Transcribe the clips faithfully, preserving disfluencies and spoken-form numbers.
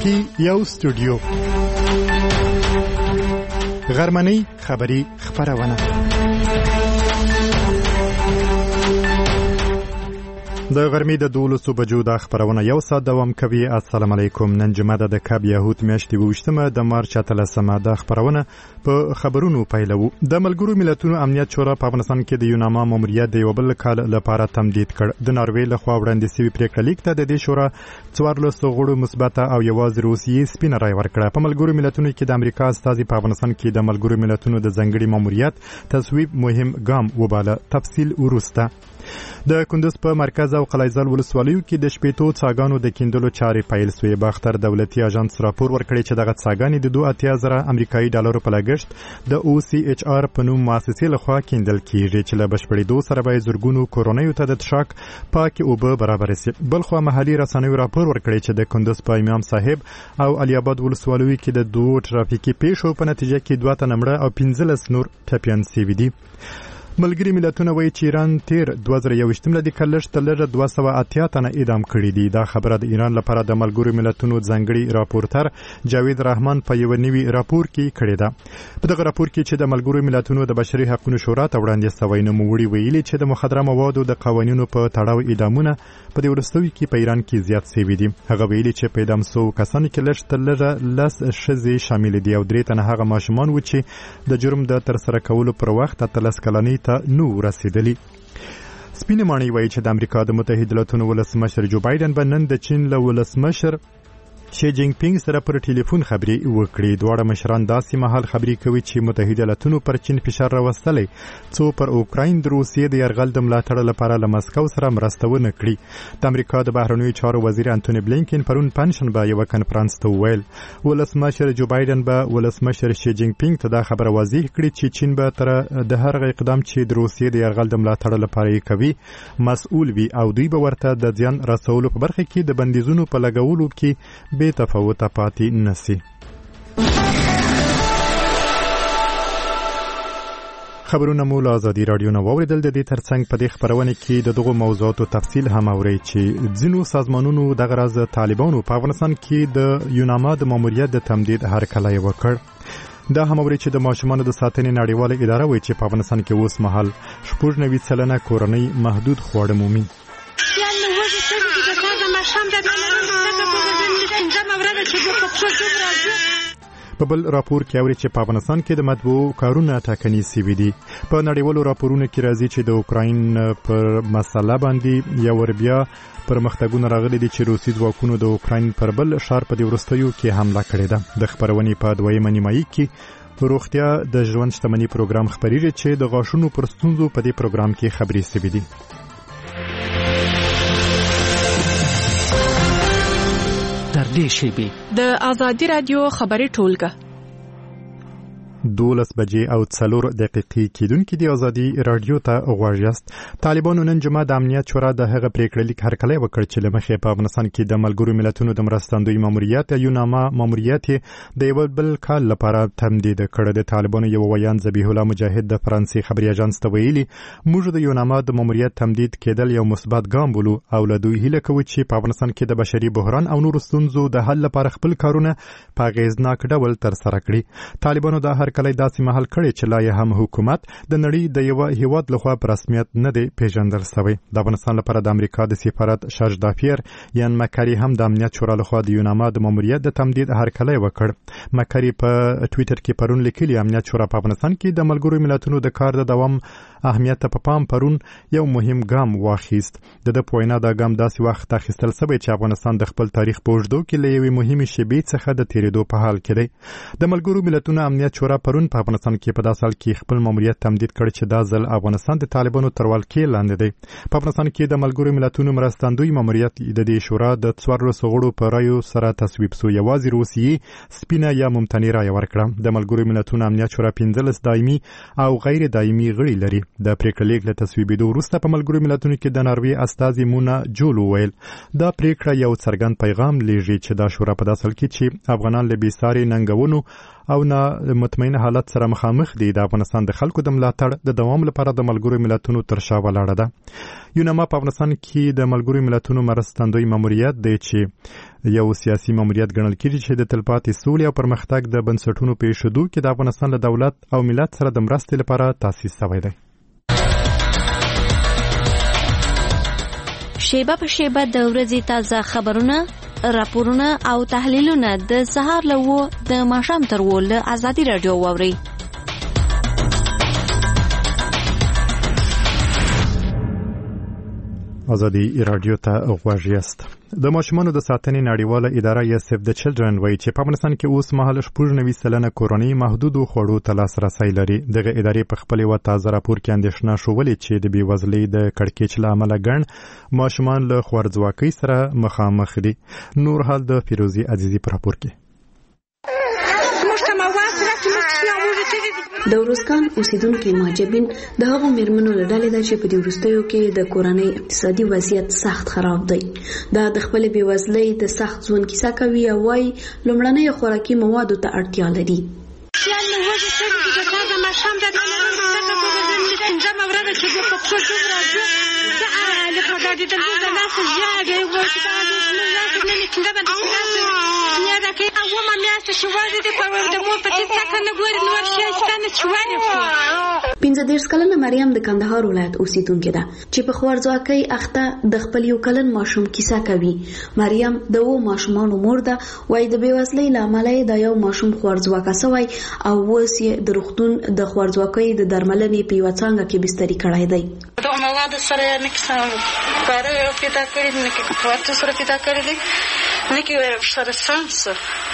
کې یو استودیو غرمنۍ خبری خبرونه د غرمې د دولسو بجو د خبرونه یو ساعت دوام کوي. السلام علیکم. نن جمعه د کاب یهود میاشتې وشتمه د مارچ اتلسمه د خبرونه په خبرونو پیلو. د ملګرو ملتونو امنیت شورا په افغانستان کې د یوناما ماموریت د یو بل کال لپاره تمدید کړ. د ناروې لخوا وړاندې شوی پریکړه لیک ته د دې شورا څوارلس غړو مثبته او یوازې روسیې سپینه رای ورکړه. په ملګرو ملتونو کې د امریکا استازي په افغانستان کې د ملګرو ملتونو د ځنګړي ماموریت تصویب مهم ګام وباله. تفصیل وروسته. د کندوز په مرکز او قلعه‌زال ولسوالیو کې د شپېتو څاګانو د کیندلو چارې پیل شوې. باختر دولتي اژانس راپور ورکړی چې دغه څاګانې د دوه اتیا زره امریکایي ډالرو په لګښت د او سی ایچ آر په نوم مؤسسې لخوا کیندل کیږي چې له بشپړېدو سره به زرګونو کورنیو ته د څښاک پاکې اوبه برابر شي. بلخوا محلي رسنیو راپور ورکړی چې د کندوز په امام صاحب او علي آباد ولسوالیو کې د دوه ترافیکي پیښو په نتیجه کې دوه تنه مړه او پنځلس نور ټپیان شوي دي. ملګری ملتونه وایي چې ایران تیر دوه زره یوویشتم لدی کلشت لږه دوه سوه اتیا تنه اعدام کړي دي. دا خبره د ایران لپاره د ملګرو ملتونو ځنګړي راپورټر جاوید رحمان په یو نوي راپور کې کړی ده. په دغه راپور کې چې د ملګرو ملتونو د بشري حقوقو شورا ته وړاندې شوی نوموړي ویلي چې د مخدره موادو د قوانینو په تړاو اعدامونه په دې وروستیو کې په ایران کې زیات شوي دي. هغه ویلي چې په اعدام شوو کسانو کې لږ تر لږه لس ښځې شامل دي او درې تنه هغه ماشومان وو چې د جرم د ترسره کولو پر وخت اتلس کلنۍ ته نو رسیدلی. سپینې ماڼۍ وایي چې د امریکا د متحده ایالاتو ولسمشر جو بایدن به نن د چین له ولسمشر شي جینګ پینګ سره پر ټلیفون خبرې وکړي. دواړه مشران داسې مهال خبرې کوي چې متحده ایالاتو پر چین فشار راوستلی څو پر اوکراین د روسیې د یرغل د ملاتړ لپاره له مسکو سره مرسته ونه کړي. د امریکا د بهرنیو چارو وزیر انټونی بلینکن پرون پنځشنبه یو کنفرانس ته وویل ولسمشر جو بایدن به ولسمشر شي جینګ پینګ ته دا خبره واضح کړي چې چین به تر د هر اقدام چې د روسیې د یرغل د ملاتړ لپاره یې کوي مسؤل وي او دوی به ورته د ځان رسولو په برخه کې د بندیزونو په لګولو کې بے تفاوت پاتې نسی. خبرونه مو له ازادي رادیو نه واوریدل. د دې ترڅنګ په دې خبرونه کې د دغو موضوعاتو تفصیل هم اورئ چې ځینو سازمانونو دغه راز طالبانو په افغانستان کې د یوناما د ماموریت د تمدید هرکلی وکړ. دا هم اورئ چې د ماشومانو د ساتنې نړیواله اداره وایي چې په افغانستان کې اوس مهال شپږ نوي سلنه کورنۍ محدود خواړه مومي. په بل راپور کې اوري چې په افغانستان کې د مطبوعو کارونه ټاکنې شوي دي. په نړیوالو راپورونو کې راځي چې د اوکراین پر مسله باندې یو ور بیا پرمختګونه راغلي دي چې روسي ځواکونو د اوکراین پر بل ښار په دې وروستیو کې حمله کړې ده. د خبرونې په دویمه نیمایي کې روغتیا د ژوند شتمنۍ پروګرام خبرېږي چې د غاښونو پر ستونزو په دې پروګرام کې خبرې شوي دي. د ازادي رادیو خبري ټولګه دولس بجې او څلور دقیقې کېدونکې د ازادي رادیو ته غواړ یاست. طالبانو نن جمعه د امنیت شورا د هغه پریکړه لیک هرکلی وکړ چې له مخې په افغانستان کې د ملګرو ملتونو د مرستندوی ماموریت یوناما ماموریت د یو بل کال لپاره تمدید کړ. د طالبانو یو ویان ذبیح الله مجاهد د فرانسې خبري اژانس ته ویلي موږ د یوناما د ماموریت تمدید کېدل یو مثبت ګام بولو او له دوی هیله کوو چې په افغانستان کې د بشري بحران او نورو ستونزو د حل لپاره خپل کارونه په اغېزناک ډول ترسره کړي. طالبانو د هرکلی داسې محل کړي چې لا یې هم حکومت د نړۍ د یو هیواد لخوا په رسمیت نه دی پیژندل شوی. د افغانستان لپاره د امریکا د سفارت شارج دافیر یان مکری هم د امنیت شورا لخوا د یوناما د ماموریت د تمدید هرکلی وکړ. مکری په ټویټر کې پرون لیکلي امنیت شورا په افغانستان کې د ملګرو ملتونو د کار د دوام اهمیت ته په پام پرون یو مهم ګام واخیست. د د پوینا دا ګام داسې وخت اخیستل شوی چې افغانستان د خپل تاریخ په اوږدو کې له یوې مهمې شیبې څخه د تیریدو په حال کې دی. د ملګرو ملتونو امنیت شورا پرون په افغانستان کې په داسې حال کې خپل ماموریت تمدید کړ چې دا ځل افغانستان د طالبانو تر ولکې لاندې دی. په افغانستان کې د ملګرو ملتونو مرستندوی ماموریت د دې شورا د څوارلسو غړو په رایو سره تصویب شو. یوازې روسیې سپینه یا ممتنع رایه ورکړه. د ملګرو ملتونو امنیت شورا پنځلس دایمي او غیر دایمي غړي لري. د پریکړې لیک له تصویبېدو وروسته په ملګرو ملتونو کې د ناروې استازي مونا جول وویل دا پریکړه یو څرګند پیغام لیږي چې دا شورا په داسې حال کې چې افغانان له بېساري ننګونو او نه مطمئن حالت سره مخامخ دي د افغانستان د خلکو د ملاتړ د دوام لپاره د ملګرو ملتونو تر شا ولاړه ده. یوناما په افغانستان کې د ملګرو ملتونو مرستندوی ماموریت دی چې یو سیاسي ماموریت ګڼل کېږي چې د تلپاتې سولې او پرمختګ د بنسټونو په ایښودو کې د افغانستان له دولت او ملت سره د مرستې لپاره تاسیس شوی دی. شیبه په شیبه د ورځې تازه خبرونه، راپورونه او تحلیلونه د سهار له وو د ماښام تر وو له ازادي راډیو واورئ. ازادي راډیو ته غوږ یاست. د ماشومانو د ساتنې نړیواله اداره یا سیف د چلډرن وایي چې په افغانستان کې اوس مهال شپږ نوي سلنه کورنۍ محدودو خوړو ته لاسرسی لري. دغه ادارې په خپل یو تازه راپور کې اندېښنه شولې چې د بېوزلۍ د کړکېچ له امله ګڼ ماشومان له خوارځواکۍ سره مخامخ دي. نور حال د فیروزي عزیزي په راپور کې. د ورسکان اوسیدونکو مهاجرین د هغو میرمنو له ډلې ده چې په دې وروستیو کې د کورنۍ اقتصادي وضعیت سخت خراب دی. دا د خپل بېوزلۍ د سخت ژوند کیسه کوي او وايي لومړنۍ خوراکي موادو ته اړتیا لري. پنځه دېرش کلنه مریم د کندهار ولایت اوسیدونکې ده چې په خوارځواکۍ اخته د خپل یو کلن ماشوم کیسه کوي. مریم د اوو ماشومانو مور ده. وايي د بېوزلۍ له امله یې د یو ماشوم خوارځواکه سوی او اوس یې د روغتون د خوارځواکۍ د درملنې په یوه څانګه کې بستري کړی دی. د موادو سره یې نه کیسه کاره یې پیدا کړي دي، نه کې کوارټو سره پیدا کړي دي، نه کې سره سانس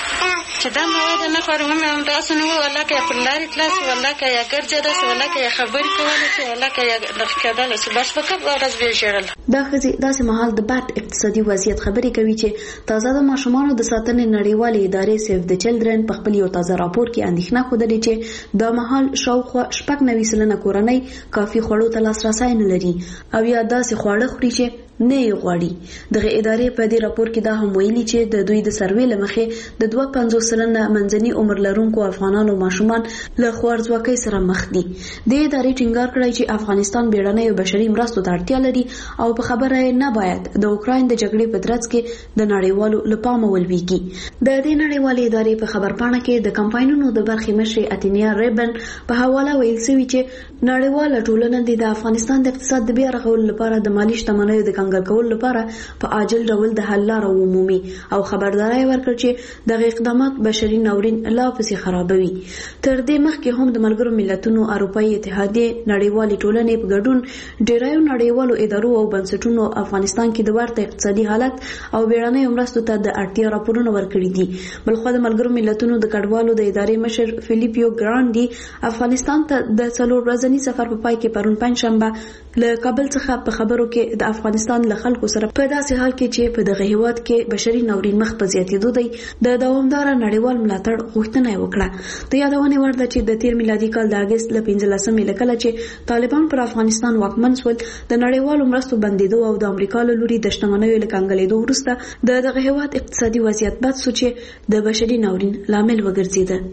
چې دا مواد نه کارو مې هم تاسو نه ولا کې په لارې کلاس ولا کې یا ګرځا ده ولا کې خبرې کولې چې ولا کې د کېدل چې بس فقط ورځ به شړل. دا خزي داسې مهال د بد اقتصادي وضعیت خبرې کوي چې تازه د ماشومانو د ساتنې نړیوالې ادارې سیف د چلډرن په خپل یو تازه راپور کې اندېښنه خوده چې دا مهال شاوخوا شپږ نوي سلنه کورنۍ کافي خوړو ته لاسرسی نه لري او یا داسې خواړه خوري چې نه یې غواړي. دغه ادارې په دې راپور کې دا هم ویلي چې د دوی د سروې له مخې د دوه پنځوس سلنه منځني عمر لرونکو افغانانو ماشومان له خوارځواکۍ سره مخ دي. د ادارې ټینګار کړی چې افغانستان بیړنیو بشري مرستو ته اړتیا لري او په خبره نه باید د اوکراین د جګړې په ترڅ کې د نړیوالو له پامه ولویږي. د دې نړیوالې ادارې په خبرپاڼه کې د کمپاینونو د برخې مشر اتینیا ریبن په حواله ویل شوی چې نړیواله ټولنه د افغانستان د اقتصاد د بیا رغولو لپاره د مالی شتمنیو د کنګل کولو لپاره په عاجل ډول د حل لاره ومومي او خبرداري ورکړي چې دغه اقدامات بشري ناورین لا پسې خرابوي. تر دې مخکې هم د ملګرو ملتونو اروپایي اتحادیې نړیوالې ټولنې په ګډون ډیرایو نړیوالو ادارو او بنسټونو افغانستان کې د ورته اقتصادي حالت او بیړنیو مرستو ته د اړتیا راپورونه ورکړي دي. بلخو د ملګرو ملتونو د کډوالو د ادارې مشر فلیپیو ګرانډي افغانستان ته د څلور ورځني سفر په پای کې پرون پنځشنبه له کابل څخه په خبرو کې د افغانستان له خلکو سره په داسې حال کې چې په دغه هیواد کې بشري ناورین مخ په زیاتېدو دی د دوامدار نړیوال ملاتړ غوښتنه وکړه. د یادونې وړ ده چې د تیر میلادي کال د اگست له پنځلسمې له کله چې طالبان پر افغانستان واکمن شول د نړیوالو مرستو بندېدو او د امریکا له لوري د شتمنیو له کنګلېدو وروسته د دغه هیواد اقتصادي وضعیت بد شو چې د بشري ناورین لامل وګرځېده.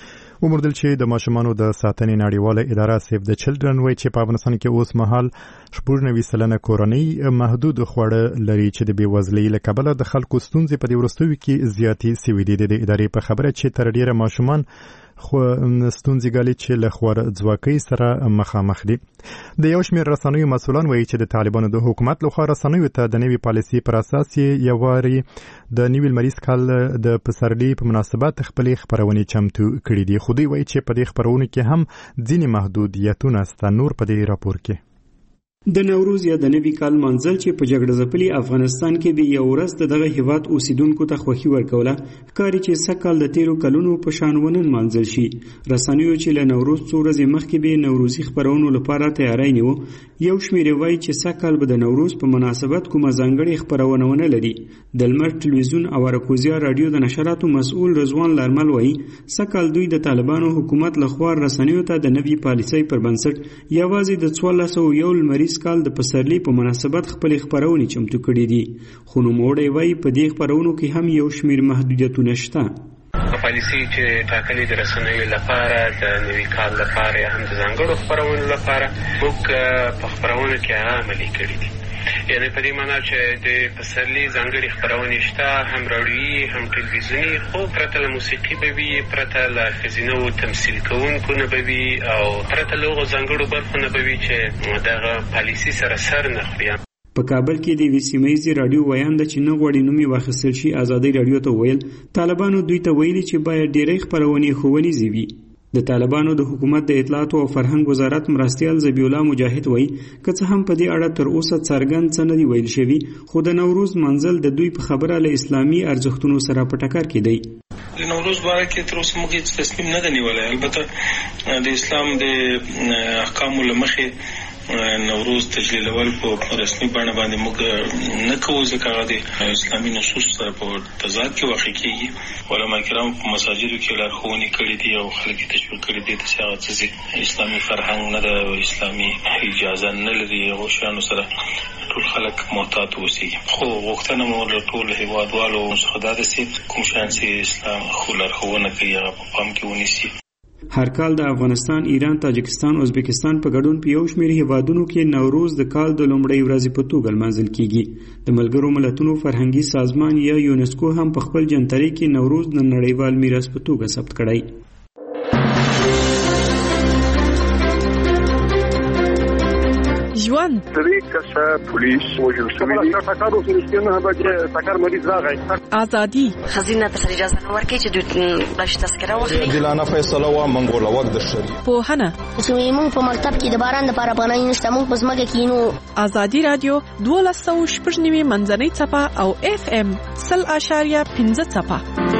ومردل چې د ماشومانو د ساتنې نړیواله اداره سیف د چلډرن وایي چې په افغانستان کې اوس مهال شپږ نوي سلنه کورنۍ محدود خواړه لري چې د بېوزلۍ له کبله د خلکو ستونزې په دې وروستیو کې زیاتې سوي دي. د ادارې په خبره چې تر ډیره ماشومان خو ستونزې ګالي چې له خوارځواکۍ سره مخامخ دي. د یو شمېر رسنیو مسؤلان وایي چې د طالبانو د حکومت لخوا رسنیو ته د نوي پالیسي پر اساس یې یواري د نوي لمریز کال د پسرلي په مناسبت خپلې خپرونې چمتو کړي دي. خو دوی وایي چې په دې خپرونو کې هم ځینې محدودیتونه شته. نور په دې راپور کې د نوروز یا د نوي کال منځل چې په جګړه ځپلي افغانستان کې د یو ورځ د دغه هیواد اوسیدونکو ته خوښي ورکوله ښکاري چې سږ کال د تیرو کلونو په شان ونه نمانځل شي. رسنیو چې له نوروز څو ورځې مخکې به نوروزي خپرونو لپاره تیاری نیو، یو شمېر وایي چې سږ کال به د نوروز په مناسبت کومه ځانګړې خپرونه ونه لري. د لمر ټلویزیون او اراکوزیا رادیو د نشراتو مسؤل رضوان لارمل وایي سږ کال دوی د طالبانو حکومت لخوا رسنیو ته د نوي پالیسۍ پر بنسټ یوازې د څوارلس سوه یو لمریز کال د پسرلي په مناسبت خپل خبرونه چمتو کړي دي. خو نوموړی وایي په دې خبرونو کې هم یو شمېر محدودیتونه شته. پالیسي چې ټاکلې د رسنیو لپاره د نوي کال لپاره یا هم د ځانګړو خپرونو لپاره موږ په خپرونو کې هغه عملي کړي دي. یعنې په دې معنا چې د پسرلي ځانګړې خپرونې شته، هم راډیویي هم ټلویزیوني، خو پرته له موسیقي به وي، پرته له ښځینهو تمثیل کوونکو نه به وي او پرته له هغو ځانګړو برخو نه به وي چې دغه پالیسي سره سر نه خوري. په کابل کې د یوې سیمه ییزې راډیو ویان ده چې نه غواړي نوم یې واخیستل شي ازادۍ راډیو ته ویل طالبانو دوی ته ویلي چې باید ډېری خپرونې ښوونیزې وي. د طالبانو د حکومت د اطلاعاتو او فرهنګ وزارت مرستیال ذبیح الله مجاهد وایي که څه هم په دې اړه تر اوسه څرګند څه نه دي ویل شوي، خو د نوروز منزل د دوی په خبره له اسلامي ارزښتونو سره په ټکر کې دی. د نوروز باره کې تر اوسه موږ هېڅ تصمیم نه دی نیولی. البته د اسلام د احکامو له مخې نوروز تجلیلول په رسمي بڼه باندې موږ نه کوو، ځکه هغه د اسلامي نصوص سره په تضاد کې واقع کېږي. علما کرام په مساجدو کې لارښوونې کړي دي او خلک یې تشویق کړي دي چې هغه څه اسلامي فرهنګ نه ده او اسلامي اجازه نه لري، هغو شیانو سره ټول خلک محتاط اوسېږي. خو غوښتنه مو له ټولو هېوادوالو څخه دا ده چې کوم شیان چې اسلام خو لارښوونه کوي هغه په پام کې ونیسي. هر کال د افغانستان، ایران، تاجکستان، ازبکستان په ګډون په یو شمېر هیوادونو کې نوروز د کال د لومړۍ ورځې په توګه لمانځل کیږي. د ملګرو ملتونو فرهنګي سازمان یا یونسکو هم په خپل جنتري کې نوروز د نړیوال میراث په توګه ثبت کړی. ژوند درې کسه پولیس وژل شوي دي. ټکر وشو نه بچي ټکر مریض راغی. ازادي خزینه ته اجازه نه ورکړي چې دوی باش تذکره واخلي. دلانه فیصله وا منګول وخت د شری. پوهنه چې موږ په مکتب کې د باران لپاره پناه نشته، موږ په ځمکه کې نو. ازادي رادیو دولس سوه شپږ نوي منځنۍ څپه او اف ام سل اشاریه پنځه څپه.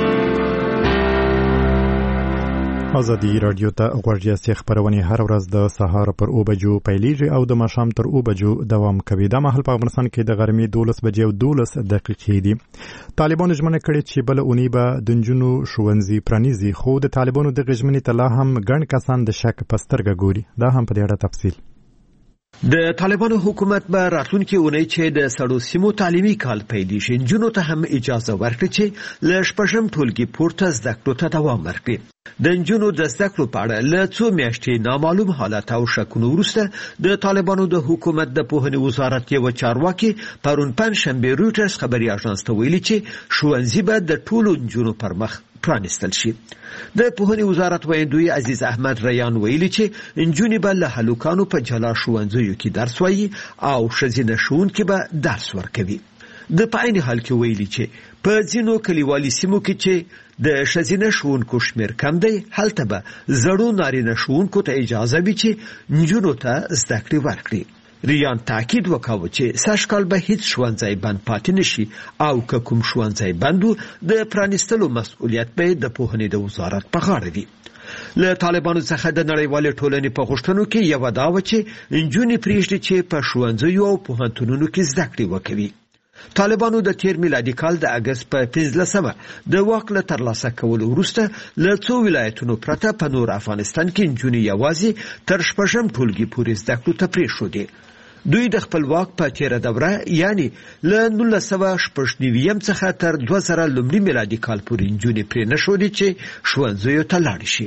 ازادي رادیو ته غوږ یاستئ. خپرونې هر ورځ د سهار پر اوه بجو پیلیږي او د ماښام تر اوه بجو دوام کوي. دا مهال په افغانستان کې د غرمې دولس بجې او دولس دقیقې دي. طالبانو ژمنه کړې چې بله اونۍ به د نجونو ښوونځي پرانیزي، خو د طالبانو دغې ژمنې ته لا هم ګڼ کسان د شک په سترګه ګوري. دا هم په دې اړه تفصیل. د طالبانو حکومت به راتلونکي اونۍ چې د سړو سیمو تعلیمي کال پیلېږي نجونو ته هم اجازه ورکړي چې له شپږم ټولګي پورته زده کړو ته دوام ورکړي. د نجونو د زده کړو په اړه له څو میاشتې نامعلوم حالت او شکونو وروسته د طالبانو د حکومت د پوهنې وزارت یوه چارواکي پرون پنجشنبې رویټرز خبري اژانس ته ویلي چې ښوونځي به د ټولو نجونو پر مخ پرانستل شي. د پوهنې وزارت ویندوی عزیز احمد ریان ویلي چې نجونې به له هلکانو په جلا ښوونځیو کې درس وایي او ښځینه ښوونکي به درس ورکوي. د په عین حال کې ویلي چې په ځینو کلیوالي سیمو کې چې د ښځینه ښوونکو شمېر کم دی، هلته به زړو نارینه ښوونکو ته اجازه وي چې نجونو ته زده کړې ورکړي. ریان تاکید وکاوه چې سږکال به هیڅ ښوونځی بند پاتې نشي او که کوم ښوونځی بند و د پرانیستلو مسؤلیت به د پوهنې د وزارت په غاړه وي. له طالبانو څخه د نړیوالې ټولنې په غوښتنو کې یوه دا وه چې نجونې پرېږدي چې په ښوونځیو او پوهنتونونو کې زده کړې وکوي. طالبانو د تیر میلادي کال د اګست په پنځلسمه د واک له ترلاسه کولو وروسته له څو ولایتونو پرته په نور افغانستان کې نجونې یوازې تر شپږم ټولګي پورې زده کړو ته پرېښودې. دوی د خپل واک په تیره دوره یعنی له نولس سوه شپږ نوي څخه تر دوه زره لومړي میلادي کال پورې نجونې پرې نه ښودې چې ښوونځیو ته لاړې شي.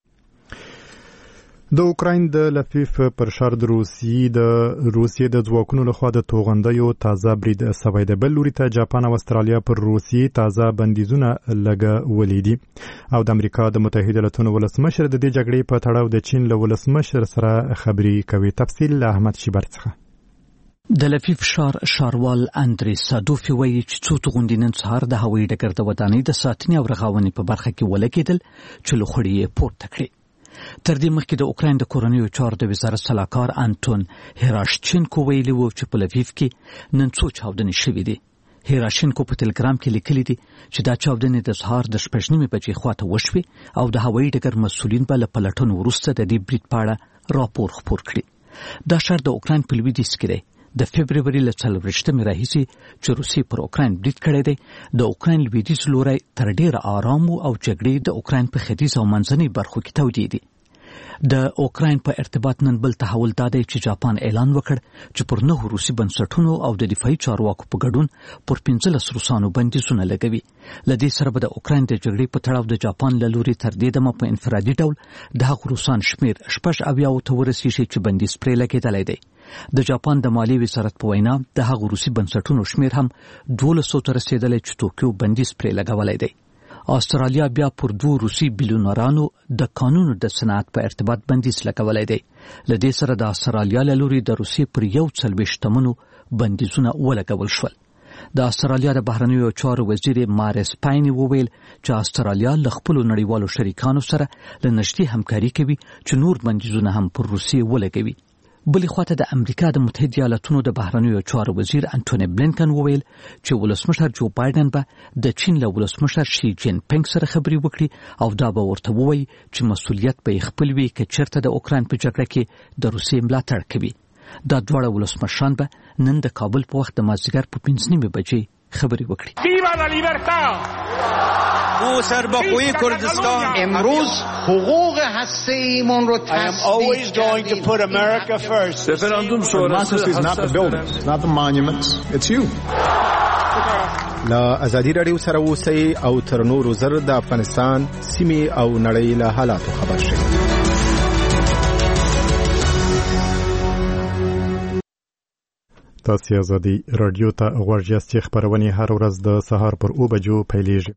د اوکراین د لفیف پر شر د روسیې د روسیې د ځواکونو لخوا د توغندیو تازه برید سوی دی. بل لوري ته جاپان او استرالیا پر روسیې تازه بندیزونه لګولي دي او د امریکا د متحده ایالاتونو ولسمشر د دې جګړې په تړاو د چین له ولسمشر سره خبرې کوي. تفصیل له احمد شیبر څخه. د لفیف ښار ښاروال اندري سادوفي وایي چې څو توغندي نن سهار د هوایي ډګر د ودانۍ د ساتنې او رغونې په برخه کې ولګېدل چې لوخړې یې پورته کړې. تر دې مخکې د اوکراین د کورنیو چارو د وزارت سلاکار انتون هیراشچنکو ویلي و چې په لفیف کې نن څو چاودنې شوې دي. هیراشچنکو په تلګرام کې لیکلي دي چې دا چاودنې د سهار د شپږ نیمې بجې خواته وشوې او د هوایي ډګر مسؤلین به له پلټنو وروسته د دې برید په اړه راپور خپور کړي. دا ښار د اوکراین په لویدیځ کې دی. د فبروري له څلوېښتمې راهیسې چې روسیې پر اوکراین برید کړی دی، د اوکراین لویدیځ لوری تر ډېره آرام و او جګړې د اوکراین په ختیځ او منځنۍ برخو کې تودې دي. د اوکراین په ارتباط نن بل تحول دادی چې جاپان اعلان وکړ چې پر نه روسي بنسټونو او د دفاعي چارواکو په ګډون پر پنځلس روسانو بندیزونه لګوي. لدې سره به د اوکراین د جګړې په تړاو د جاپان له لوري تر دې دمه په انفرادي ډول د هغو روسان شمیر شپږ اویاوو ته ورسیږي چې بندیز پرې لګېدلی دی. د جاپان د مالیې وزارت په وینا د هغو روسي بنسټونو شمیر هم دولس سوو ته رسېدلی چې توکیو بندیز پرې لګولی دی. استرالیا بیا پر دوه روسي بیلیونرانو د قانونو د صنعت په ارتباط بندیز لګولی دی. له دې سره د استرالیا له لوري د روسیې پر یو څلوېښت شتمنو بندیزونه ولګول شول. د استرالیا د بهرنیو چارو وزیر مارس پایني وویل چې استرالیا له خپلو نړیوالو شریکانو سره له نږدې همکاري کوي چې نور بندیزونه هم پر روسیې ولګوي. بلې خواته د امریکا د متحده ایالاتونو د بهرنیو چارو وزیر انټونی بلینکن وویل چې ولسمشر جو بایدن به د چین له ولسمشر شي جین پینګ سره خبرې وکړي او دا به ورته ووایي چې مسؤلیت به یې خپل وي که چېرته د اوکراین په جګړه کې د روسیې ملاتړ کوي. دا دواړه ولسمشران به نن د کابل په وخت د مازدیګر په پنځه نیمې بجې خبرې وکړي. ویوا لا لیبرتا او سربخوی کردستان امروز حقوق هسته‌ایمون رو I am always going to put America first. Referendum democracy is not the buildings, it's not the monuments, it's you. لا ازادي رادیو سره اوسئ او تر نورو زر د افغانستان سیمې او نړۍ له حالاتو خبر شئ. تاسو ازادي رادیو ته غوږ یاست چې خبرونه هر ورځ د سهار پر اوه بجو پیلېږي.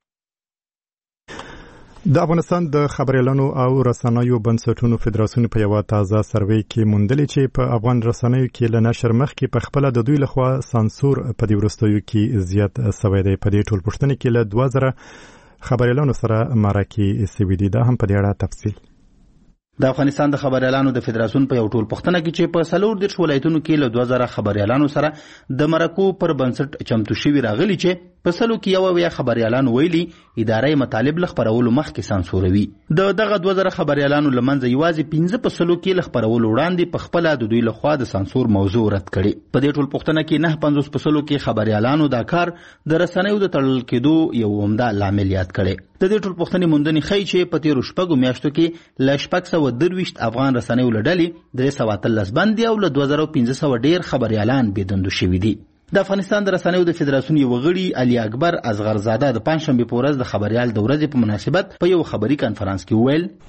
د افغانستان د خبريالانو او رسنیو بنسټونو فدراسیون په یو تازه سروې کې موندلې چې په افغان رسنیو کې له نشر مخکې په خپل د دوی لخوا سانسور په دې وروستیو کې زیات شوی دی. په دې ټول پوښتنه کې له دوه زره خبريالانو سره مرکه سوي دي. دا هم په دې اړه تفصیل. د افغانستان د خبريالانو د فدراسیون په یو ټول پښتنه کې چې په څلور دیرش ولایتونو کې له دوه زره خبريالانو سره د مرکو پر بنسټ چمتو شوي راغلي چې په سلو کې یو ویا خبريالانو ویلي ادارې مطالب لخبرولو مخکې سانسوروي. د دغه دوه زره خبريالانو لمنځه یوازې پنځه په سلو کې لخبرولو وړاندې په خپل د دوی لخوا د سانسور موضوع رد کړي. په دې ټول پښتنه کې نه پنځوس په سلو کې خبريالانو دا کار د رسنیو د تړل کېدو یو عمده لامل یاد کړي. د دې ټول پښتنې موندنې ښیي چې په تیرو شپږو میاشتو کې له شپږ سوه درویشت افغان رسنیو له ډلې درې سوه اتلس بندي او له دوه زره پنځه سوه ډېر خبريالان بېدندو شوي دي. د افغانستان د رسنیو د فدراسیون یو غړي علي اکبر اصغرزاده د پنځشنبې په ورځ د خبريال د ورځې په مناسبت په یو خبري کانفرنس کې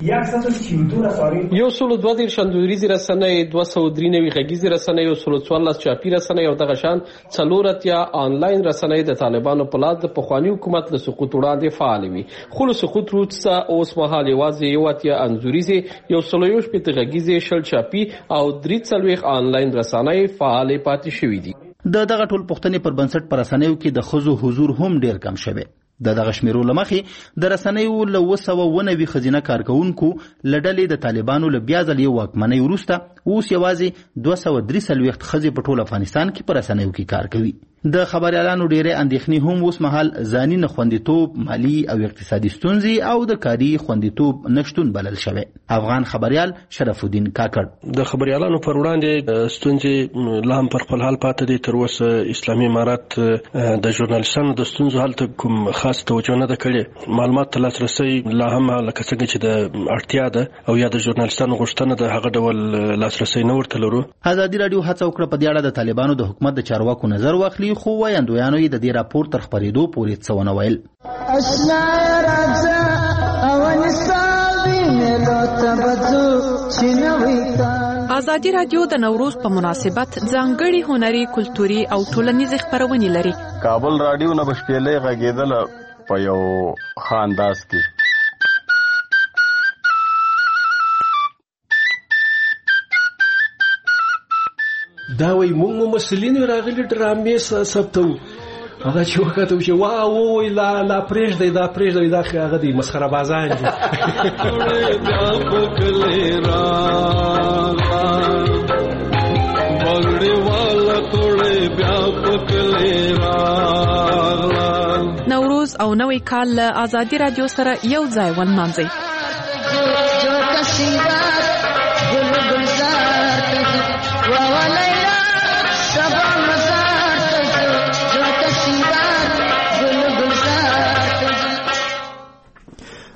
وویل یو سلو دوه دېرش اندوريزي رسنۍ، دوه سوه درې نوي غږیزې رسنۍ، یو سلو څوارلس چاپي رسنۍ او دغه شان څلور اتیا آنلاین رسنۍ د طالبانو په لاس د پخواني حکومت له سقوط وړاندې فعال وي. خو له سقوط وروسته اوس مهال یوازې یو اتیا انځوریزې، یو سلو یو شپېته غږیزې، شل چاپي او درې څلوېښت آنلاین رسنۍ فعالې پاتې شوي دي. د دغه ټول پښتنې پر بنسټ پر رسنیو کې د ښځو حضور هم ډیر کم شوی. د دغه شمیرو لمخې د رسنیو له اوه سوه اوه نوي ښځینه کارکوونکو له ډلې د طالبانو له بیا ځلې واکمنۍ وروسته اوس یوازې دوه سوه درې څلوېښت ښځې په ټول افغانستان کې په رسنیو کې کار کوي. د خبريالانو ډېرې اندېښنې هم اوس مهال ځاني نه خوندیتوب، مالي او اقتصادي ستونزې او د کاري خوندیتوب نشتون بلل شوی. افغان خبريال شرف الدین کاکړ د خبريالانو پر وړاندې ستونزې لا هم پر خپل حال پاتې دي. تر اوسه اسلامي امارات د ژورنالیستانو د ستونزو هلته کوم خاص توجه نه ده کړې. معلومات ته لاسرسی لا هم لکه څنګه چې د اړتیا ده او یا د ژورنالیستانو غوښتنه ده هغه ډول لاسرسی نه ورته لرو. ازادي راډیو هڅه وکړه په دې اړه د طالبانو د حکومت د چارواکو نظر واخلي، خو وایندویانو یې د دې راپور تر خپرېدو پورې څه ونه ویل. ازادي راډیو د نوروز په مناسبت ځانګړي هنري، کلتوري او ټولنیزې خبرونه لري. کابل راډیو نه بشپېلې غږېدله په یو ښه انداز کې. دا وایي موږ مسلین راغلي ډرامې ثبتو. هغه چې وکتو چې واه وای لا لا پرېږدئ دا پرېږدئ دا هغه دی مسخره بازان دي. نوروز او نوی کال له ازادي راډیو سره یو ځای ونمانځئ.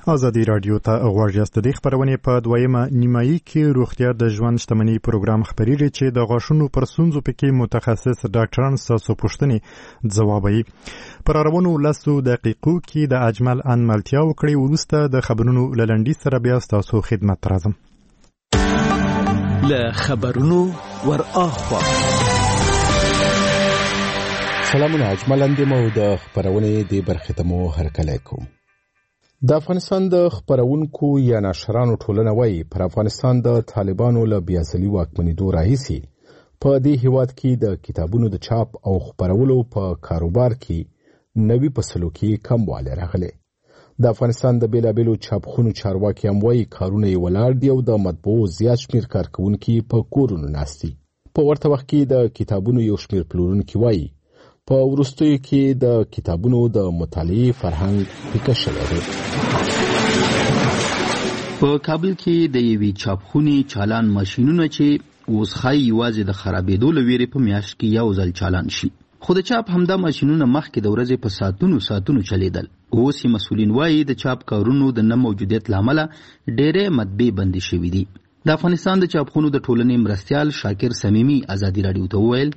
ازادي رادیو ته غوږ یاست. د خبرونې په دویمه نیمایي کې روغتیا د ژوند شتمنۍ پروګرام خبرېږي چې د غاښونو پر ستونزو پکې متخصص ډاکټران ستاسو پوښتنې ځوابوي. پر روانو لسو دقیقو کې د اجمل انملتیا وکړي. وروسته د خبرونو له لنډیز سره بیا ستاسو خدمت راځم. له خبرونو ور اخوا سلامونه. اجمل اندمو د خبرونې د برخې ته مو هرکلی کوم. د افغانستان د خبرونکو یا ناشرانو ټولنه وایي پر افغانستان د طالبانو له بیاځلي واکمنېدو راهیسې په دې هیواد کې د کتابونو د چاپ او خپرولو په کاروبار کې نوي فصلو کې کموالی راغلی. د افغانستان د بیلابیلو چاپخونو چارواکي هم وایي کارونه یې ولاړ دي او د مطبوعو زیات شمېر کارکوونکي په کورونو ناست دي. په ورته وخت کې د کتابونو یو شمېر پلورونکي وایي په وروستیو کې د کتابونو د مطالعې فرهنګ پیکه شوی دی. په کابل کې د یوې چاپخونې چالان ماشینونه چې اوس ښایي یوازې د خرابېدو له ویرې په میاشت کې یو ځل چالان شي، خو د چاپ همدا ماشینونه مخکې د ورځې په ساعتونو ساعتونو چلیدل. اوس یې مسؤلین وایي د چاپ کارونو د نه موجودیت له امله ډېرې مطبعې بندې شوي دي. د افغانستان د چاپخونو د ټولنې مرستیال شاکر صمیمي ازادي راډیو ته وویل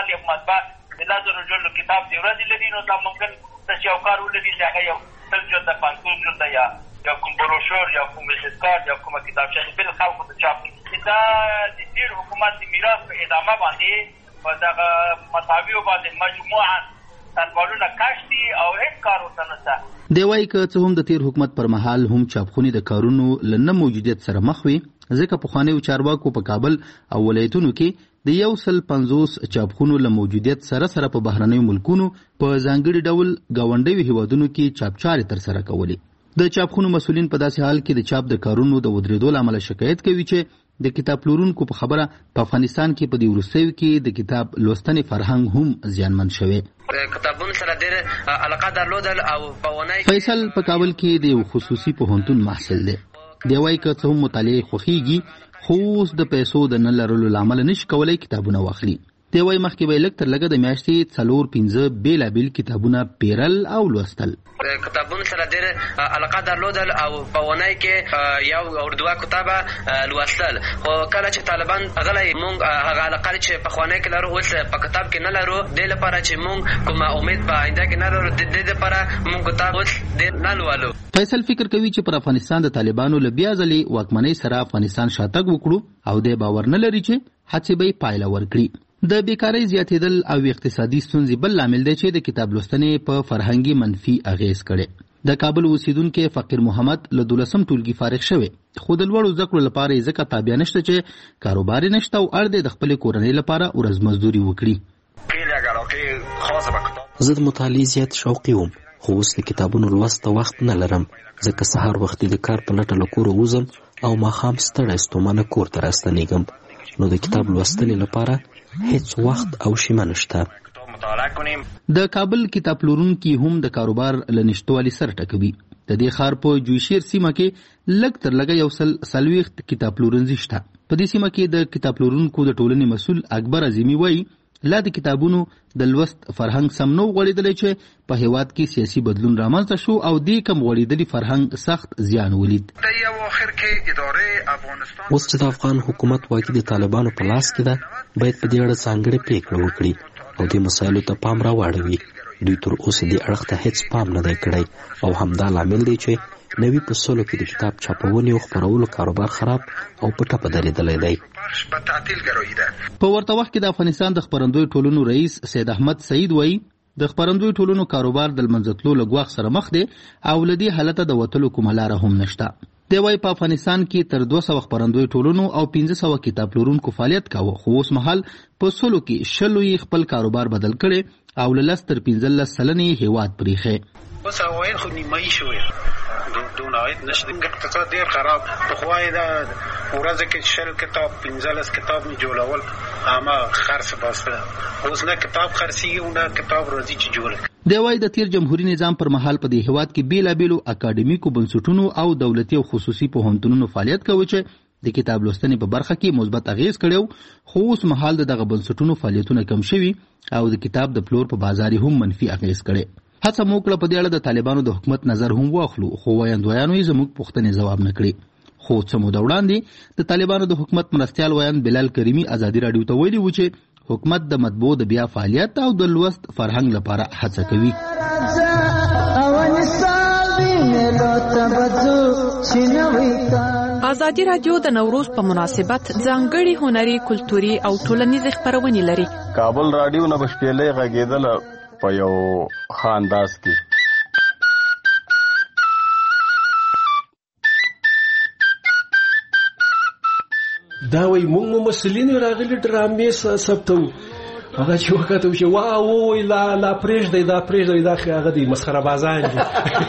کتاب دی ورځې لري نو دا ممکن د یو کار ولري چې هغه یو سل جلده پنځوس جلده یا یا کوم بروشور یا کوم ویزیټ یا کومه کتابچه بل خلکو ته چاپ کړي. دا د تېر حکومت د میراث په ادامه باندې په دغه مطابعو باندې مجموعاً طالبانونه کش دي او هیڅ کار ورته نشته. دی وایي که څه هم د تېر حکومت پر مهال هم چاپخونې د کارونو له نه موجودیت سره مخ وي، ځکه پخوانیو چارواکو په کابل او ولایتونو کې د یو سل پنځوس چاپخونو له موجودیت سره سره په بهرنیو ملکونو په ځانګړي ډول ګاونډیو هیوادونو کې چاپچارې ترسره کولې. د چاپخونو مسؤلین په داسې حال کې د چاپ د کارونو د ودرېدو له امله شکایت کوي چې د کتاب پلورونکو په خبره په افغانستان کې په دې وروستیو کې د کتاب لوستنې فرهنګ هم زیانمن شوی. کتابونو سره ډېر علاقه درلودل او په ونای فیصل په کابل کې د یو خصوصي پوهنتون محصل دی. دی وایي که څه هم مطالعې خوښیږي خو اوس د پیسو د نه لرلو له امله نشي کولی کتابونه واخلي. دی وایي مخکې به یې لږ تر لږه د میاشتې څلور پنځه بېلابېل کتابونه پیرل او لوستل. کتابونو سره ډېر علاقه درلودل او په ونای کې یو او دوه کتابه لوستل، خو کله چې طالبان غلی مونږ هغه علاقه چې پخوانی کې لرو اوس په کتاب کې نه لرو. دې لپاره چې مونږ کومه امید په آینده کې نه لرو، د دې لپاره مونږ کتاب اوس ډېر نه لولو. فیصل فکر کوي چې پر افغانستان د طالبانو له بیا ځلې واکمنۍ سره افغانستان شاتګ وکړو او دی باور نه لري چې هڅې به یې پایله ورکړي. د بیکارۍ زیاتېدل او اقتصادي ستونزې بل لامل دی چې د کتاب لوستنې په فرهنګي منفي اغیز کړي. د کابل اوسیدونکي فقیر محمد له دولسم ټولګي فارغ شوی، خو د لوړو زده کړو لپاره یې ځکه تابع نشته چې کاروبار یې نشته او اړ دی د خپلې کورنۍ لپاره ورځ مزدوري وکړي. زه د مطالعې زیات شوقي وم، خو اوس د کتابونو لوست ته وخت نه لرم، ځکه سهار وختي د کار په لټه له کوره وځم او ماښام ستړی ستومانه کور ته راستنېږم، نو د کتاب لوستلې لپاره هیڅ وخت او شیمه نشته. د کابل کتاب پلورونکي هم د کاروبار له نشتوالي سره ټکوي. د دې ښار په جوشیر سیمه کې لږ تر لږه یو سل څلوېښت کتاب پلورنځي شته. په دې سیمه کې د کتاب پلورونکو د ټولنې مسؤل اکبر عظیمي وایي لا د کتابونو د لوست فرهنګ سم نه غوړېدلی چې په هیواد کې سیاسي بدلون رامنځته شو او دې کم غوړېدلي فرهنګ سخت زیان ولید. اوس چې د افغان حکومت واکي د طالبانو په لاس کې ده، باید په دې اړه ځانګړې پرېکړه وکړي او دې مسایلو ته پام راواړوي. دوی تر اوسه دې اړخ ته هیڅ پام نه دی کړی او همدا لامل دی چې نوي فصلو کې د کتاب چاپونې او خپرولو کاروبار خراب او په ټپه درېدلی دی. په ورته وخت کې د افغانستان د خپرندوی ټولنو رئیس سید احمد سعید وایي د خپرندوی ټولنو کاروبار د لمنځه تلو له ګواښ سره مخ دی او له دې حالته د وتلو کومه لاره هم نشته. دی وایي په افغانستان کې تر دوه سوه خپرندوی ټولنو او پنځه سوه کتاب پلورونکو فعالیت کاوه، خو اوس مهال په سلو کې شلو یې خپل کاروبار بدل کړی او له لس تر پنځلس سلنې هیواد پرېښی. اوس عواید خو نیمایي شوی، دونه عاید نشته، اقتصاد ډېر خراب. پخوا یې دا ورځې کې شل کتاب پنځلس کتاب مې جوړول عامه خرڅ باسته، اوس نه کتاب خرڅېږي نه کتاب راځي چې جوړ. دی وایي د تیر جمهوري نظام پر مهال په دې هیواد کې بیلابیلو اکاډمیکو بنسټونو او دولتي او خصوصي پوهنتونونو فعالیت کوي چې د کتاب لوستنې په برخه کې مثبت اغیز کړی، خو اوس مهال د دغه بنسټونو فعالیتونه کم شوي او د کتاب د پلور په بازار هم منفي اغیز کړی. هڅه مو کړه په دې اړه د طالبانو د حکومت نظر هم واخلو، خو ویاندویانو یې زموږ پوښتنې ځواب نه کړې. خو څه موده وړاندې د طالبانو د حکومت مرستیال ویاند بلال کریمي ازادي راډیو ته ویلي و چې حکومت د مطبوع د بیا فعالیت او د لوست فرهنګ لپاره هڅه کوي. ازادي راډیو د نوروز په مناسبت ځانګړي هنري، کلتوري او ټولنیزې خپرونې لري. کابل راډیو نه بشپېلې غږېدل په یو خانداس کې. دا وای موږ مسلین راغلي ډرامې ثبتو. هغه چې وکړو چې واه وای لا لا پرېږ دی دا پرېږ دی دا هغه دی مسخره بازان دي.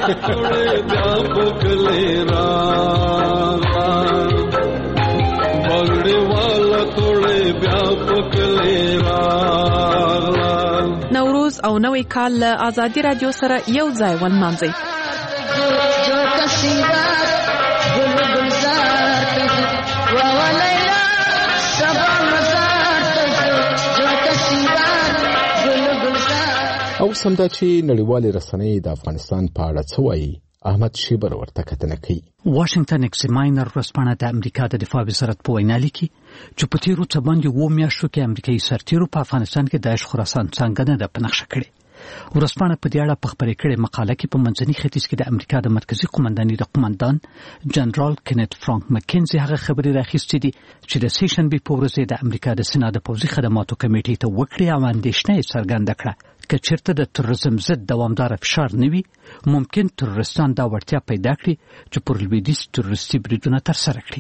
نوروز او نوی کال له ازادي راډیو سره یو ځای ونمانځئ. او سمدا چې نړیوالې رسنۍ د افغانستان په اړه څه وایي، احمد شیبر ورته کتنه کوي. واشنگټن ایکزاماینر ورځپاڼه د امریکا د دفاع وزارت په وینا لیکي چې په تیرو څه باندې اووه میاشتو کې امریکایي سرتیرو په افغانستان کې داعش خراسان څنګه نه په نقشه کړې. ورځپاڼه په دې اړه په خبرې کړې مقاله کې په منځني ختیځ کې د امریکا د مرکزی قومندانۍ د قومندان جنرال کینت فرانک مکینزي هغه خبرې راخیستې دي چې د سیشنبې په ورځ د امریکا د سنا د پوځي خدماتو کمیټې ته وکړې او اندېښنه یې څرګنده کړه که چېرته د تروریزم ضد دوامدار فشار نه وي، ممکن تروریستان دا وړتیا پیدا کړي چې پر لویدیځ تروریستي بریدونه ترسره کړي.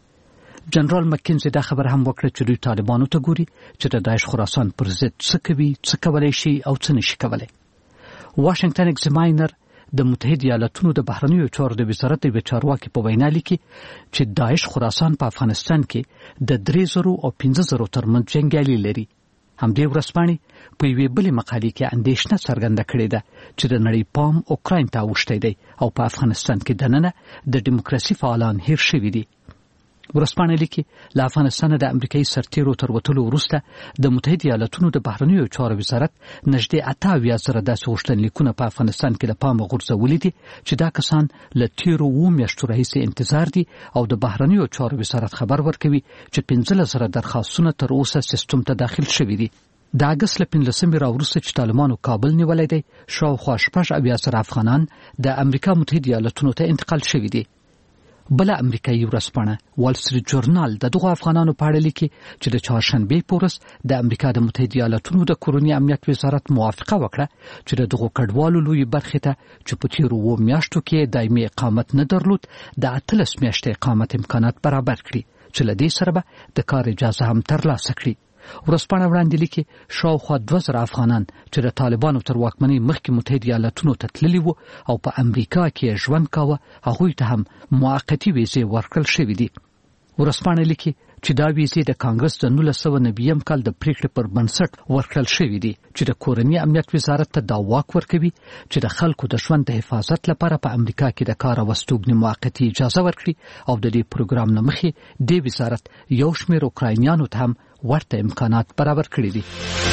جنرال مکینزي دا خبر هم وکړه چې دوی طالبانو ته ګوري چې د داعش خراسان پر ضد څه کوي، څه کولی شي او څه نشي کولی. واشنگټن ایکزاماینر د متحده ایالاتونو د بهرنیو چارو د وزارت د چارواکي په وینا لیکي چې داعش خراسان په افغانستان کې د درې زرو او پنځه زرو ترمنځ جنګیالي لري. همدې ورځپاڼې په یوې بلې مقالې کې اندېښنه څرګنده کړې ده چې د نړۍ پام اوکراین ته اوښتی دی او په افغانستان کې دننه د ډیموکراسي فعالان هیر شوي دي. ورځپاڼه لیکي له افغانستانه د امریکایي سرتیرو تر وتلو وروسته د متحده ایالاتونو د بهرنیو چارو وزارت نږدې اته اویا زره داسې غوښتنلیکونه په افغانستان کې له پامه غورځولي دي چې دا کسان له تیرو اووه میاشتو راهیسې انتظار دي او د بهرنیو چارو وزارت خبر ورکوي چې پنځلس زره درخواستونه تر اوسه سیستم ته داخل شوي دي. د اګست له پنځلسمې راوروسته چې طالبانو کابل نیولی دی، شاوخوا شپږ اویا زره افغانان د امریکا متحده ایالاتونو ته انتقال شوي دي. بله امریکایي ورځپاڼه وال سټریټ جورنال د دغو افغانانو په اړه لیکي چې د چهارشنبې په ورځ د امریکا د متحده ایالاتونو د کورني امنیت وزارت موافقه وکړه چې د دغو کډوالو لوی برخې ته چې په تیرو اووه میاشتو کې دایمي اقامت نه درلود د اتلس میاشتې اقامت امکانات برابر کړي چې له دې سره به د کار اجازه هم ترلاسه کړي. ورځپاڼه وړاندې لیکي شاوخوا دوه زره افغانان چې د طالبانو تر واکمنۍ مخکې متحده ایالاتونو ته تللي وو او په امریکا کې ژوند کاوه، هغوی ته هم موقتي ویزې ورکړل شوې دي. ورځپاڼه لیکي چې دا ویزې د کانګرس د نولس سوه نوي کال د پریکړې پر بنسټ ورکړل شوې دي چې د کورني امنیت وزارت ته دا واک ورکوي چې د خلکو د ژوند د حفاظت لپاره په امریکا کې د کار او استوګنې موقتي اجازه ورکړي او د دې پروګرام نه مخکې د وزارت یو شمېر اوکراینیانو ته هم ورته امکانات برابر کړی دي.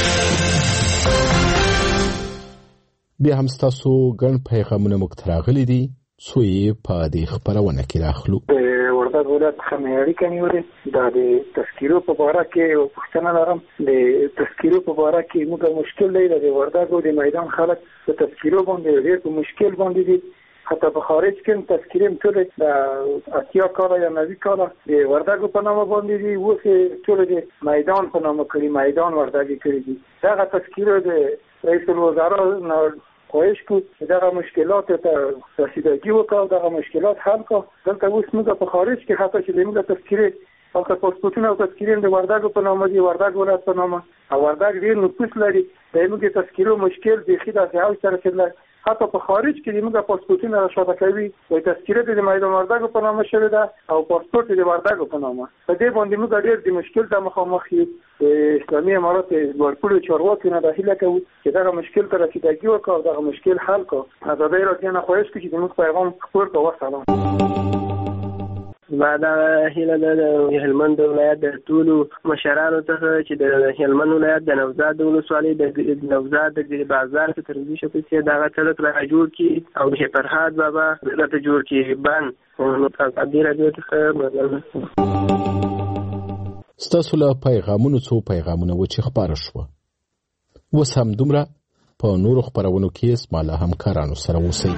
بیا هم ستاسو ګڼ پیغامونه موږ ته راغلي دي، څو یې په دې خپرونه کې راخلو. وردګ ولایت څخه مې اړیکه نیولې دا د تذکیرو په باره کې یو پوښتنه لرم. د تذکیرو په باره کې موږ مشکل دی د وردګ او د میدان خلک په تذکیرو باندې ډېر په مشکل باندې دي. حتی په خارج کې تذکیرې ټول د اتیا کاله یا نوي کاله د وردګ په نامه باندې دي، اوس ټول د میدان په نامه کړي، میدان وردګ کړي دي. دغه تذکیرو د رئیس الوزرا خواهش کو چې دغه مشکلات ته رسیدګي وکړو، دغه مشکلات حل کړو. دلته اوس موږ په خارج کې حتی چې موږ تذکیرې او که پاسپورتونه او تذکیرې د وردګ په نامه دي، وردګ ولایت په نامه او وردګ ډېر نفوس لري، د موږ تذکیرو مشکل بیخي داسې حال سره چې حتی په خارج کې موږ پاسپورتونه راښکته کوي وایي تذکیره د میدان وردګ په نامه شوې ده او پاسپورت د وردګ په نامه. په دې باندې موږ ډېر د مشکل ته مخامخ یو. اسلامي امارات لوړپوړو چارواکو نه دا هیله کوو چې دغه مشکل ته رسیدګي وکړو او دغه مشکل حل کړو. ازادي راډیو نه خواهش کوي چې موږ پیغام خپور کړو. سلام. بعد هیله د هلمند ولایت د ټولو مشرانو څخه چې د هلمند ولایت د نوزاد ولسوالۍ د نوزاد د ګری بازار څخه تر دې شپې دا سړک را جوړ کی او د فرهاد بابا راته جوړ کی بان نو تاسو ډیر ډیر ستاسو له پیغامونو څو پیغامونه و چې خبره شوه. اوس هم دومره په نورو خپرونو کې زما له همکارانو سره اوسئ.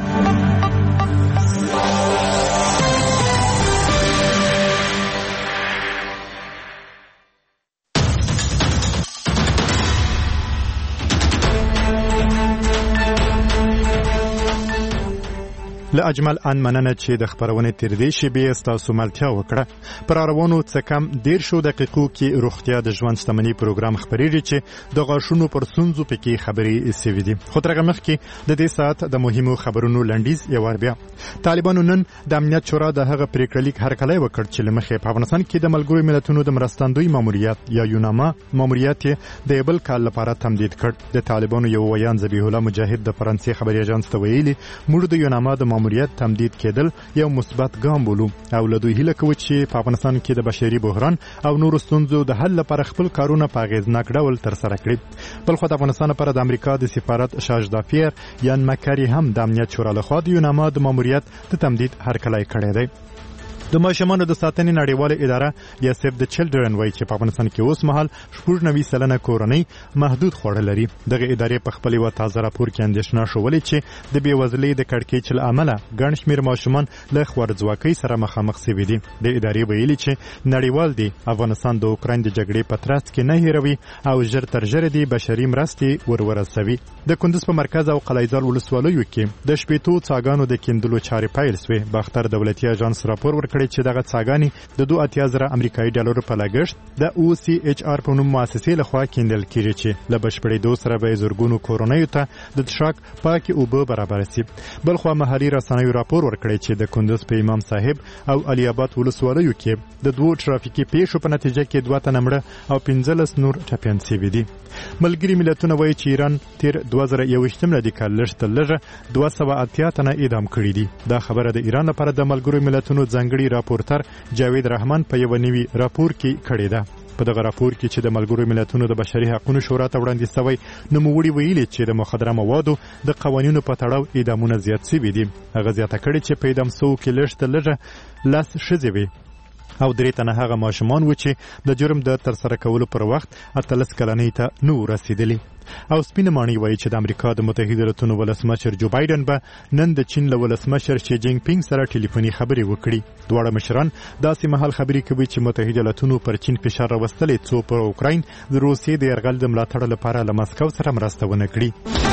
له اجمل ان مننه چې د خبرونې تر دې شیبې ستاسو ملتیا وکړه. پر اړوانو څه کم دیرشو دقیقو کې روغتیا د ژوند شتمنۍ پروګرام خبرېږي چې د غاښونو پر ستونزو پکې خبرې سوي دي. خو تر هغه مخکې د دې ساعت د مهمو خبرونو لنډیز یو وار بیا. طالبانو نن د امنیت شورا د هغه پریکړه لیک هرکلی وکړ چې له مخې په افغانستان کې د ملګرو ملتونو د مرستندوی ماموریت یا یوناما ماموریت د بل کال لپاره تمدید کړ. د طالبانو یو ویان ذبیح الله مجاهد د فرانسې خبري اژانس ته ویلي موږ د یوناما د ماموریت تمدید کېدل یو مثبت ګام بولو او له دوی هیله کوو چې په افغانستان کې د بشري بحران او نورو ستونزو د حل لپاره خپل کارونه په اغېزناک ډول ترسره کړي. بل خو د افغانستان لپاره د امریکا د سفارت شاج دافیر یان مکری هم د امنیت شورا لخوا د یوناما د ماموریت د تمدید هرکلی کړی دی. د ماشومانو د ساتنې نړیواله اداره یا سیف د چلډرن وایي چې په افغانستان کې اوس مهال شپږ نوي سلنه کورنۍ محدود خواړه لري. دغه ادارې په خپل یو تازه راپور کې اندېښنه شولې چې د بېوزلۍ د کړکېچ له امله ګڼ شمېر ماشومان له خوارځواکۍ سره مخامخ شوي دي. د ادارې ویلي چې نړیوال دی افغانستان د اوکراین د جګړې په ترڅ کې نه هیروي او ژر تر ژره دی بشري مرستې ور ورسوي. د کندز په مرکز او قلعهزال ولسوالیو کې د شپېتو څاګانو د کیندلو چارې پیل شوې. باختر دولتي اژانس راپور ورکړی چې دغه څاګانې د دوه اتیا زره امریکایي ډالرو په لګښت د او سی ایچ آر په نوم مؤسسې لخوا کیندل کیږي چې له بشپړېدو سره به زرګونو کورنیو ته د څښاک پاکې اوبه برابر شي. بلخوا محلي رسنیو راپور ورکړی چې د کندز په امام صاحب او علي آباد ولسوالیو کې د دوه ترافیکي پیښو په نتیجه کې دوه تنه مړه او پنځلس نور ټپیان شوي دي. ملګري ملتونه وایي چې ایران تیر دوه زره یوویشتم لدی کال لږ تر لږه دوه سوه اتیا تنه اعدام کړي دي. دا خبره د ایران لپاره د ملګرو ملتونو ځانګړي راپورټر جاوید رحمان په یو نوي راپور کې کړې ده. په دغه راپور کې چې د ملګرو ملتونو د بشري حقوقو شورا ته وړاندې شوی نوموړي ویلي چې د مخدره موادو د قوانینو په تړاو اعدامونه زیات شوي دي. هغه زیاته کړې چې په اعدام شوو کې لږ تر لږه لس ښځې وي او درې تنه هغه ماشومان و چې د جرم د ترسره کولو پر وخت اتلس کلنۍ ته نه و رسېدلي. او سپینه ماڼۍ وایي چې د امریکا د متحده ایالاتونو ولسمشر جو بایدن به نن د چین له ولسمشر شي جینګ پینګ سره ټلیفوني خبرې وکړي. دواړه مشران داسې مهال خبرې کوي چې متحده ایالاتونو پر چین فشار راوستلی څو پر اوکراین د روسیې د یرغل د ملاتړ لپاره له مسکو سره مرسته ونه کړي.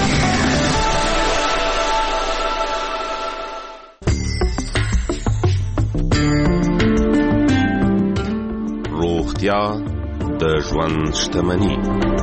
روغتیا د ژوند شتمني.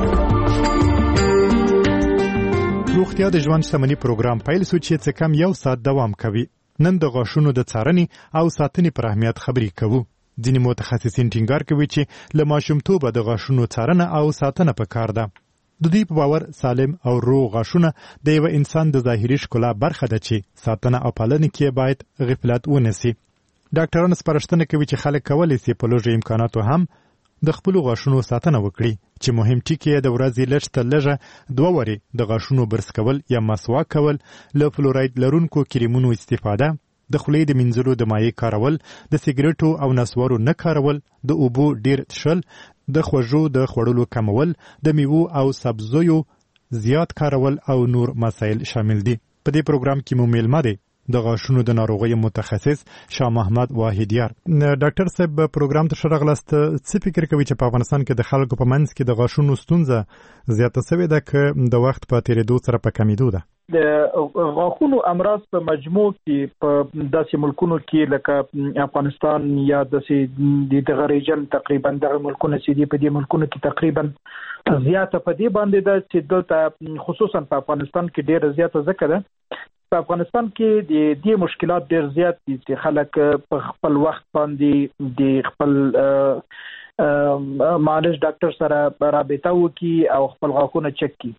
روغتیا د ژوند شتمني پروګرام پیل شو چې څه کم یو ساعت دوام کوي. نن د غاښونو د څارنې او ساتنې پر اهمیت خبرې کوو. ځینې متخصصین ټینګار کوي چې له ماشومتوبه د غاښونو څارنه او ساتنه پکار ده. د دوی په باور سالم او روغ غاښونه د یو انسان د ظاهري ښکلا برخه ده چې ساتنه او پالنه کې باید غفلت ونه سي. ډاکټران سپارښتنه کوي چې خلک کولی سي په لږو امکاناتو هم د خپلو غاښونو ساتنه وکړي چې مهم ټکي یې د ورځې لږ تر لږه دوه وارې د غاښونو برس کول یا مسواک کول، له فلوراید لرونکو کریمونو استفاده، د خولې د مینځلو د مایع کارول، د سیګریټو او نسوارو نه کارول، د اوبو ډیر څښل، د خوږو د خوړلو کمول، د میوو او سبزیو زیات کارول او نور مسایل شامل دي. په دې پروګرام کې مو میلمه دی د غاښونو د ناروغیو متخصص شاه محمد واحدیار. ډاکټر صاحب پروګرام ته ښه راغلاست. څه فکر کوي چې په افغانستان کې د خلکو په منځ کې د غاښونو ستونزه زیاته شوې ده که د وخت په تېرېدو سره په کمیدو ده؟ د غاښونو امراض په مجموع کې په داسې ملکونو کې لکه افغانستان یا داسې د دغه ریجن تقریبا دغه ملکونه چې دي په دې ملکونو کې تقریبا زیاته په دې باندې ده چې دلته خصوصا په افغانستان کې ډېره زیاته ځکه ده په افغانستان کې د دې مشکلات ډېر زیات دي چې خلک په خپل وخت باندې د خپل معالج ډاکټر سره رابطه وکړي او خپل غاښونه چک کړي.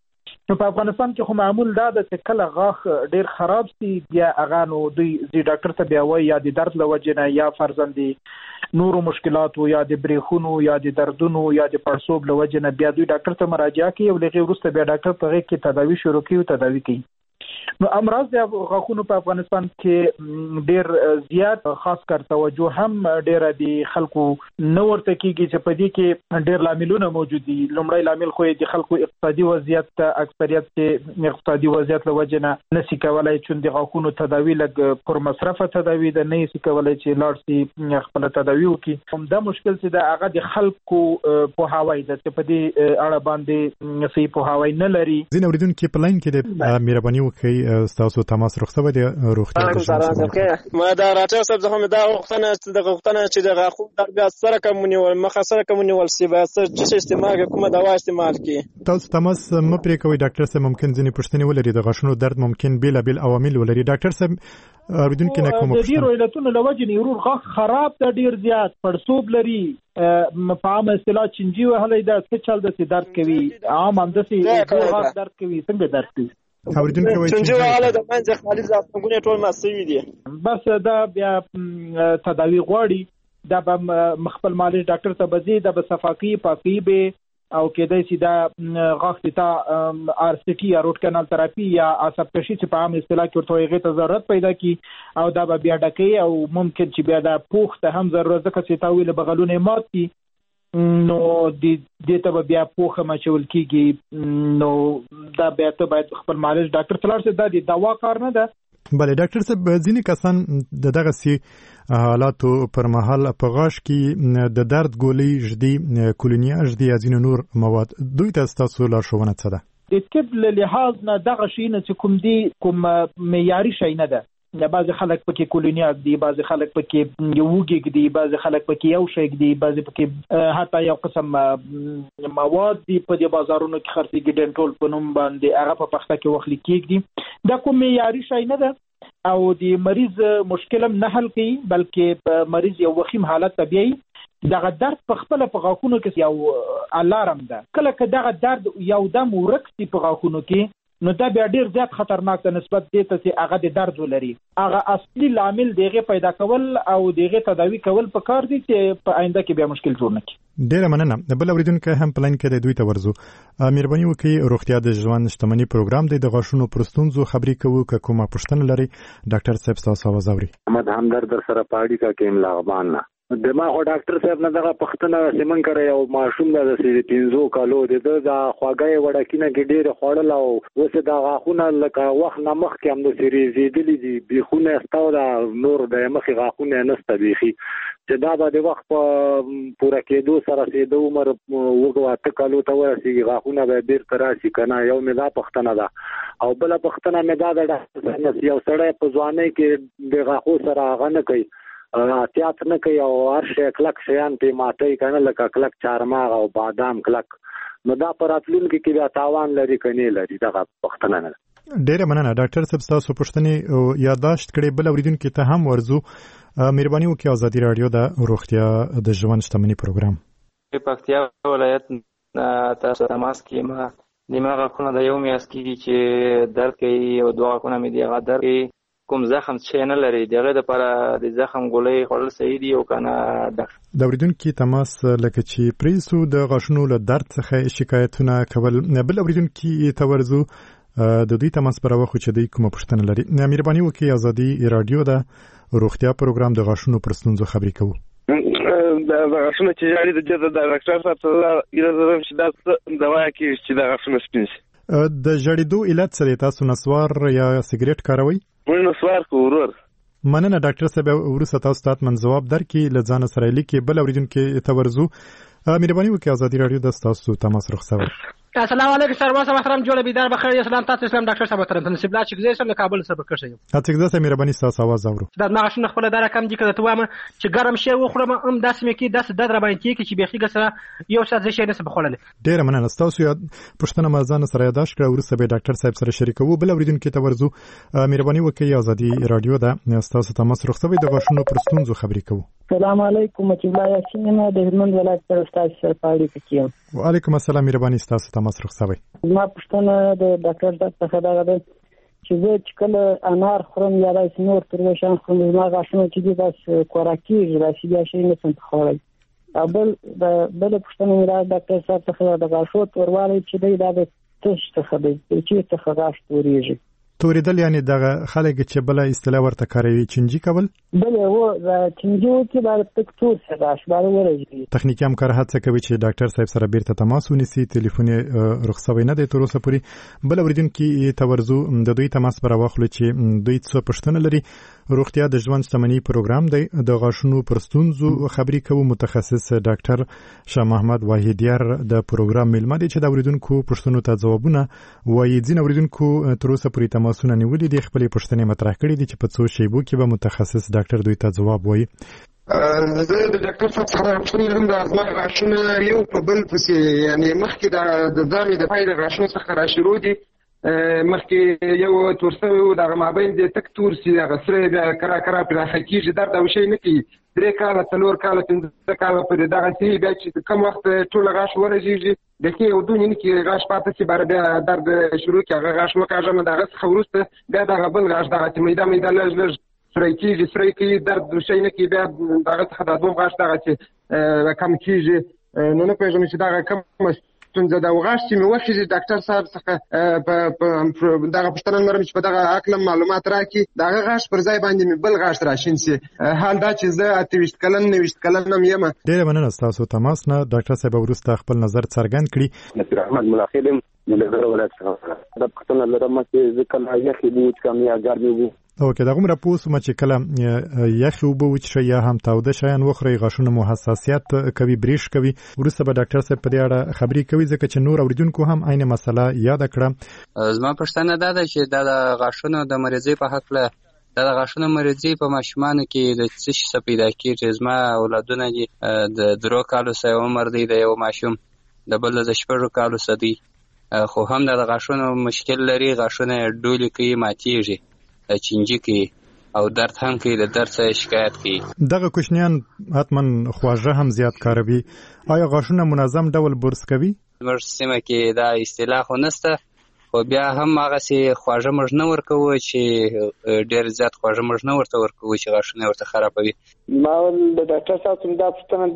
نو په افغانستان کې خو معمول دا ده چې کله غاښ ډیر خراب سي بیا هغه نو دوی زی ډاکټر ته بیا وایي یا د درد له وجې نه یا فرضاً نورو مشکلاتو یا د بریخونو یا د دردونو یا د پړسوب له وجې نه بیا دوی ډاکټر ته مراجعه کوي او له هغې وروسته بیا ډاکټر په هغې کې تداوي شروع کوي او تداوي کوي. نو امراض د غاښونو په افغانستان کې ډیر زیات خاص کر توجه هم ډیره د خلکو نو ورته کیږي چې په دې کې ډیر لاملونه موجود دي. لومړی لامل خو د خلکو اقتصادي وضعیت اکثریت کې اقتصادي وضعیت له وجې نه نشي کولای چې د غاښونو تداوی لږ پر مصرفه تداوی ده نه شي کولای چې لاړ شي خپل تداوی وکړي. همدا مشکل چې د هغه د خلکو په هواي ده چې په دې اړه باندې صحیح په هواي نه لري. زین اوریدونکو په لاین کې د مهرباني وکړئ تاسو تماس رخصت دی روغتیا ما دا راټر صاحب زه هم دا وختنه چې د غوښتنه چې د غاښو درد سره کومونی ول مخه سره کومونی ول سی به سر چې استعمال کومه دوا استعمال کی. تاسو تماس م پرې کوي ډاکټر صاحب ممکن ځینې پوښتنې ولري د غاښونو درد ممکن بیل بیل عوامل ولري. ډاکټر صاحب اوریدونکو نه کوم د ډیرو علتونو لوجه نیرور غاښ خراب د ډیر زیات پړسوب لري په عام اصطلاح چنجي وهلې دا څه چل د درد کوي عام اندسي غاښ درد کوي څنګه درد کوي اوریدونکو وایي چې حاله د منځ خالي ځاتونه ټول مسوي دي بس دا بیا تداوی غواړي دا به مخبل مالش ډاکټر ته بزي دا به صفاقي پاکي به او کېدای شي دا غاښ ته آر سی ټي یا روټ کانال تراپي یا عصب کشي چې په عام اصطلاح کې ورته هغې ته ضرورت پیدا کی او دا به بیا ډکوي او ممکن چې بیا دا پوښ ته هم ضرورت ځکه چې تا ویل بغلونه مات دي نو د دې ته بیا پوښه مچول کیږي نو دا بیا ته باید خپل مالش ډاکټر ته لاړ شي. دا د دوا کار نه ده. بله ډاکټر صاحب ځینې کسان د دغه سي حالاتو پر مهال په غاښ کې د درد ګولۍ ژدي کولونیا ژدي یا ځینې نور مواد دوی ته ستاسو لارښوونه څه ده؟ د طب له لحاظ نه دغه شی نه چې کوم دی کوم معیاري شی نه ده. بعضی خلک پکې کولونیا دي بعضی خلک پکې یوګي دي بعضی خلک پکې یو شی دي بعضی پکې حتی یو قسم مواد دي په دې بازارونو کې خرڅېږي ډنټول په نوم باندې هغه په پخته کې وخت لیکيږي. دا کوم معیاري شی نه ده او د مریض مشکل هم نه حل کوي بلکې مریض یو وخیم حالت طبيعي دغه درد په خپل په غاښونو کې یو الارم ده. کله که دغه درد یو دم ورک شي په غاښونو کې نو دا بیا ډیر زیات خطرناک ده نسبت دې ته چې هغه د درد ولري. هغه اصلي لامل دغه پیدا کول او دغه تداوی کول په کار دي چې په آینده کې بیا مشکل جوړ نه کړي. ډیره مننه. بل اوریدونکو هم پلان کې د دوی ته ورزو مهرباني وکړئ روغتیا د ژوند شتمنۍ پروګرام دی د غاښونو پرستونزو خبرې کوو که کومه پوښتنه لري ډاکټر صاحب تاسو आवाज اوري. احمد همدرد سره پاړی کا کې املاغبان نه دماغ ډاکټر صاحب نه دغه پښتنه سیمن کړی او ماشوم د پنځو کالو د د خواګای وړکینه کې ډېر خوړل او اوس د غاښونه لکه وخت نه مخکې هم د سری زیدلی دي بيخونه استاو دا نور د مخې غاښونه نسته بيخي چې دا به د وخت په پوره کېدو سره سي د عمر وګواته کالو ته ورسیږي غاښونه به ډېر تراشي کنه یو مې دا پښتنه ده او بل پښتنه مې دا د ډاکټر یو سړی په ځوانۍ کې د غاښو سره غنه کوي احتیاط نه کوي او هر شی کلک شیان په ماته کنه لکه کلک چارماغ او بادام کلک نو دا پراتلونکو کې بیا تاوان لري کني لري دغه پښتنه نه. ډیره مننه ډاکټر صاحب تاسو پوښتنې یادداشت کړې. بل اوریدونکو ته هم ورزو مهرباني وکړئ ازادي رادیو د روغتیا د ژوند شتمنۍ پروګرام په پکتیا ولایت تاسو تماس کې ما دماغ خونه د یو میاس کې چې درد کوي او دوا خونه مې دی غا درد کوي کوم زخم چې نه لري دغه لپاره د زخم ګولۍ خوړل صحیح دی او کنه د اوریدونکو تماس لکه چې پریسو د غاښونو له درد څخه شکایتونه کول. بل اوریدونکو ته ورزو د دوی تماس پر وخت چې دوی کوم پوښتنه لري. مهرباني وکړئ ازادي رادیو د روغتیا پروګرام د غاښونو پر ستونزو خبرې کوو. د غاښونو چې جاري د جده د ډاکټر صاحب ته ایله چې دا دوا کې چې د غاښونو سپین شي د جړېدو علت څه تاسو نسوار یا سیګریټ کاروي؟ مونږ نسوار کو ورور. مننه ډاکټر صاحب ورسته تاسو ته من جواب درکې لځان سره لیکي. بل اوریدونکو ته ورزو مهرباني وکړئ ازادي رادیو د تاسو تماس رخصت. السلام علیکم سرور محترم جوړ بيدار بخیر اسلام تاسو اسلام ډاکټر صاحب محترم نصیب الله چې زه سم کابل سره بکښم. اته ځکه مهرباني تاسو आवाज اورو. دا ما غشنه خپل دره کم دي کړه ته وامه چې ګرم شی وخورم ام داس مې کې داس د در باندې کې چې بيخي ګسره یو څه ځای نه بخولل. ډیر مننه تاسو یاد پښتنه مازان سره یاداش کړه ورسره به ډاکټر صاحب سره شریکو. بل اوریدونکو ته ورزو مهرباني وکړئ ازادي رادیو دا تاسو تماس رخصت د غاښونو پرستونزو خبرې کوو. السلام علیکم چې الله یاسین د هلمند ولایت پر استاد سره پاړی کوم. وعلیکم السلام مهرباني تاسو تماس رخصوي ما پښتنه د ډاکټر څخه دا ده چې زه چې کله انار خورم یا داسې نور تروشان خورم زما غاښونه چې دي بس خوراکي داسې بیا شي نه څنګه خوړل او بل د بل پښتنه مې دا ډاکټر صاحب څخه د غاښو توروالی چې دی دا د تش څخه دی چې څخه غاښ تورېږي توریدل یعنی دغه خلک چې بل اصطلاح ورته کاروي چنجي کول بل و د چنجي کې د تکتور سره شباره ورځي تخنیکی همکار هڅه کوي چې ډاکټر صاحب سره بیرته تماس ونیسي ټلیفون رخصوي نه دی تر اوسه پورې بل اوریدونکو ته ورزو د دوی تماس پر واخلو چې دوی څه پښتنه لري روغتیا د ژوند شتمنۍ پروګرام دی د غاښونو پر ستونزو خبري کوي متخصص ډاکټر شاه محمد واحدیار د پروګرام میلمه دی چې د اوریدونکو پښتنو ته ځوابونه وایي ځین اوریدونکو تر اوسه پورې تماسونه نیولې دي خپل پښتنې مطرح کړې دي چې په څو شیبو کې به متخصص ډاکټر دوی ته ځواب وایي زه د ډاکټر صاحب سره پوښتنه د ازما غاښونه یو په بل پسې یعنی مخکې د ځامې د پای د غاښونو څخه را شروع دي مخکې یو تورسوي و دغه مابین د تک تور سي دغه سره بیا کرا کرا پراخه کېږي درد او شی نه کوي درې کاله څلور کاله پنځه کاله پورې دغه سي بیا چې کم وخت ټوله غاښ ورژېږي د کې یو دوه نیمې کې غاښ پاتې سي بیا بیا درد شروع کړي هغه غاښ وکاږه نو دغه څخه وروسته بیا دغه بل غاښ دغه چې میده میده لږ لږ سری کېږي سری کوي درد شی نه کوي بیا دغه څخه د دوم غاښ دغه چې کم کېږي نو نه پوهېږم چې دغه کم ستونزه د غاښ چې مې وخېږي ډاکټر صاحب څخه په دغه پوښتنه لرم چې په دغه هکله معلومات راکړي دغه غاښ پر ځای باندې مې بل غاښ راشین سي حال دا چې زه اته ویشت کلن نهه ویشت کلن هم یم ډېره مننه ستاسو تماس نه ډاکټر صاحب وروسته خپل نظر څرګند کړي نصیر احمد ملاخیل یم د غره ولایت څخه دا پوښتنه لرم چې زه کله یخې بو وچکم یا ګرمې بو اوکې دا کومه پوسټ ما چې کله یخ او بو وچ یا هم تاوده شیان وخوري غاښونه مو حساسیت کوي بریش کوي ورسته به ډاکټر صاحب په دې اړه خبري کوي ځکه چې نور اوریدونکو هم عین مسله یاد کړه زما پښتنه دا ده چې دا د غاښونو د مریضۍ په حق له دا د غاښونو مریضۍ په ماشومانو کې د څه شي څخه پیدا کېږي زما اولادونه دي د درو کالو سه عمر دی د یو ماشوم د بل د شپږو کالو سه دی خو هم د غاښونو مشکل لري غاښونه ډولې کوي ماتېږي چنجي کوي او درد هم کوي د درد څخه شکایت کوي دغه کوچنیان حتمن خواږه هم زیات کاروي آیا غاښونه منظم ډول برس کوي زموږ سیمه کې دا اصطلاح خو نشته خو بیا هم هغسې خواږه موږ نه ورکوو چې ډېر زیات خواږه موږ نه ورته ورکوو چې غاښونه ورته خرابوي ما د ډاکټر صاحب څخه دا پوښتنه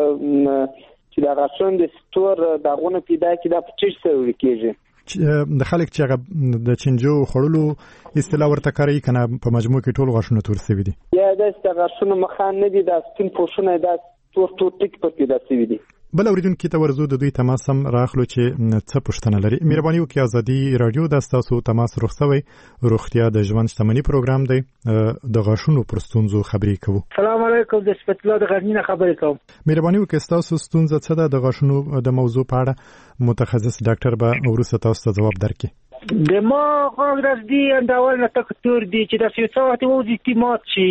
د چې د غاښونو د ستور داغونه پیدا کېږي دا په څه سبب کېږي د خلک چې هغه د چنجو خړلو اصطلاح ورته کوي کنه په مجموع کې ټول غاښونه تور سوي دي یا د غاښونو مخان نه دي د سپین پوښونه د تور تور ټک په کې د سوي دي بل اوریدونکو ته ورزو د دوی تماس هم راخلو چې څه پوښتنه لري مهرباني وکړئ ازادي رادیو د تاسو تماس رخصوي روغتیا د ژوند شتمنۍ پروګرام دی د غاښونو پر ستونزو خبري کوو السلام علیکم د صفت الله د غرنینه خبرې کوم مهرباني وکړئ تاسو ستونزه څه ده د غاښونو د موضوع په اړه متخصص ډاکټر به ورسره تاسو ته ځواب درکړي د ما غوږ دي اندول نه تک تور دي چې د سیاست او د اعتماد شي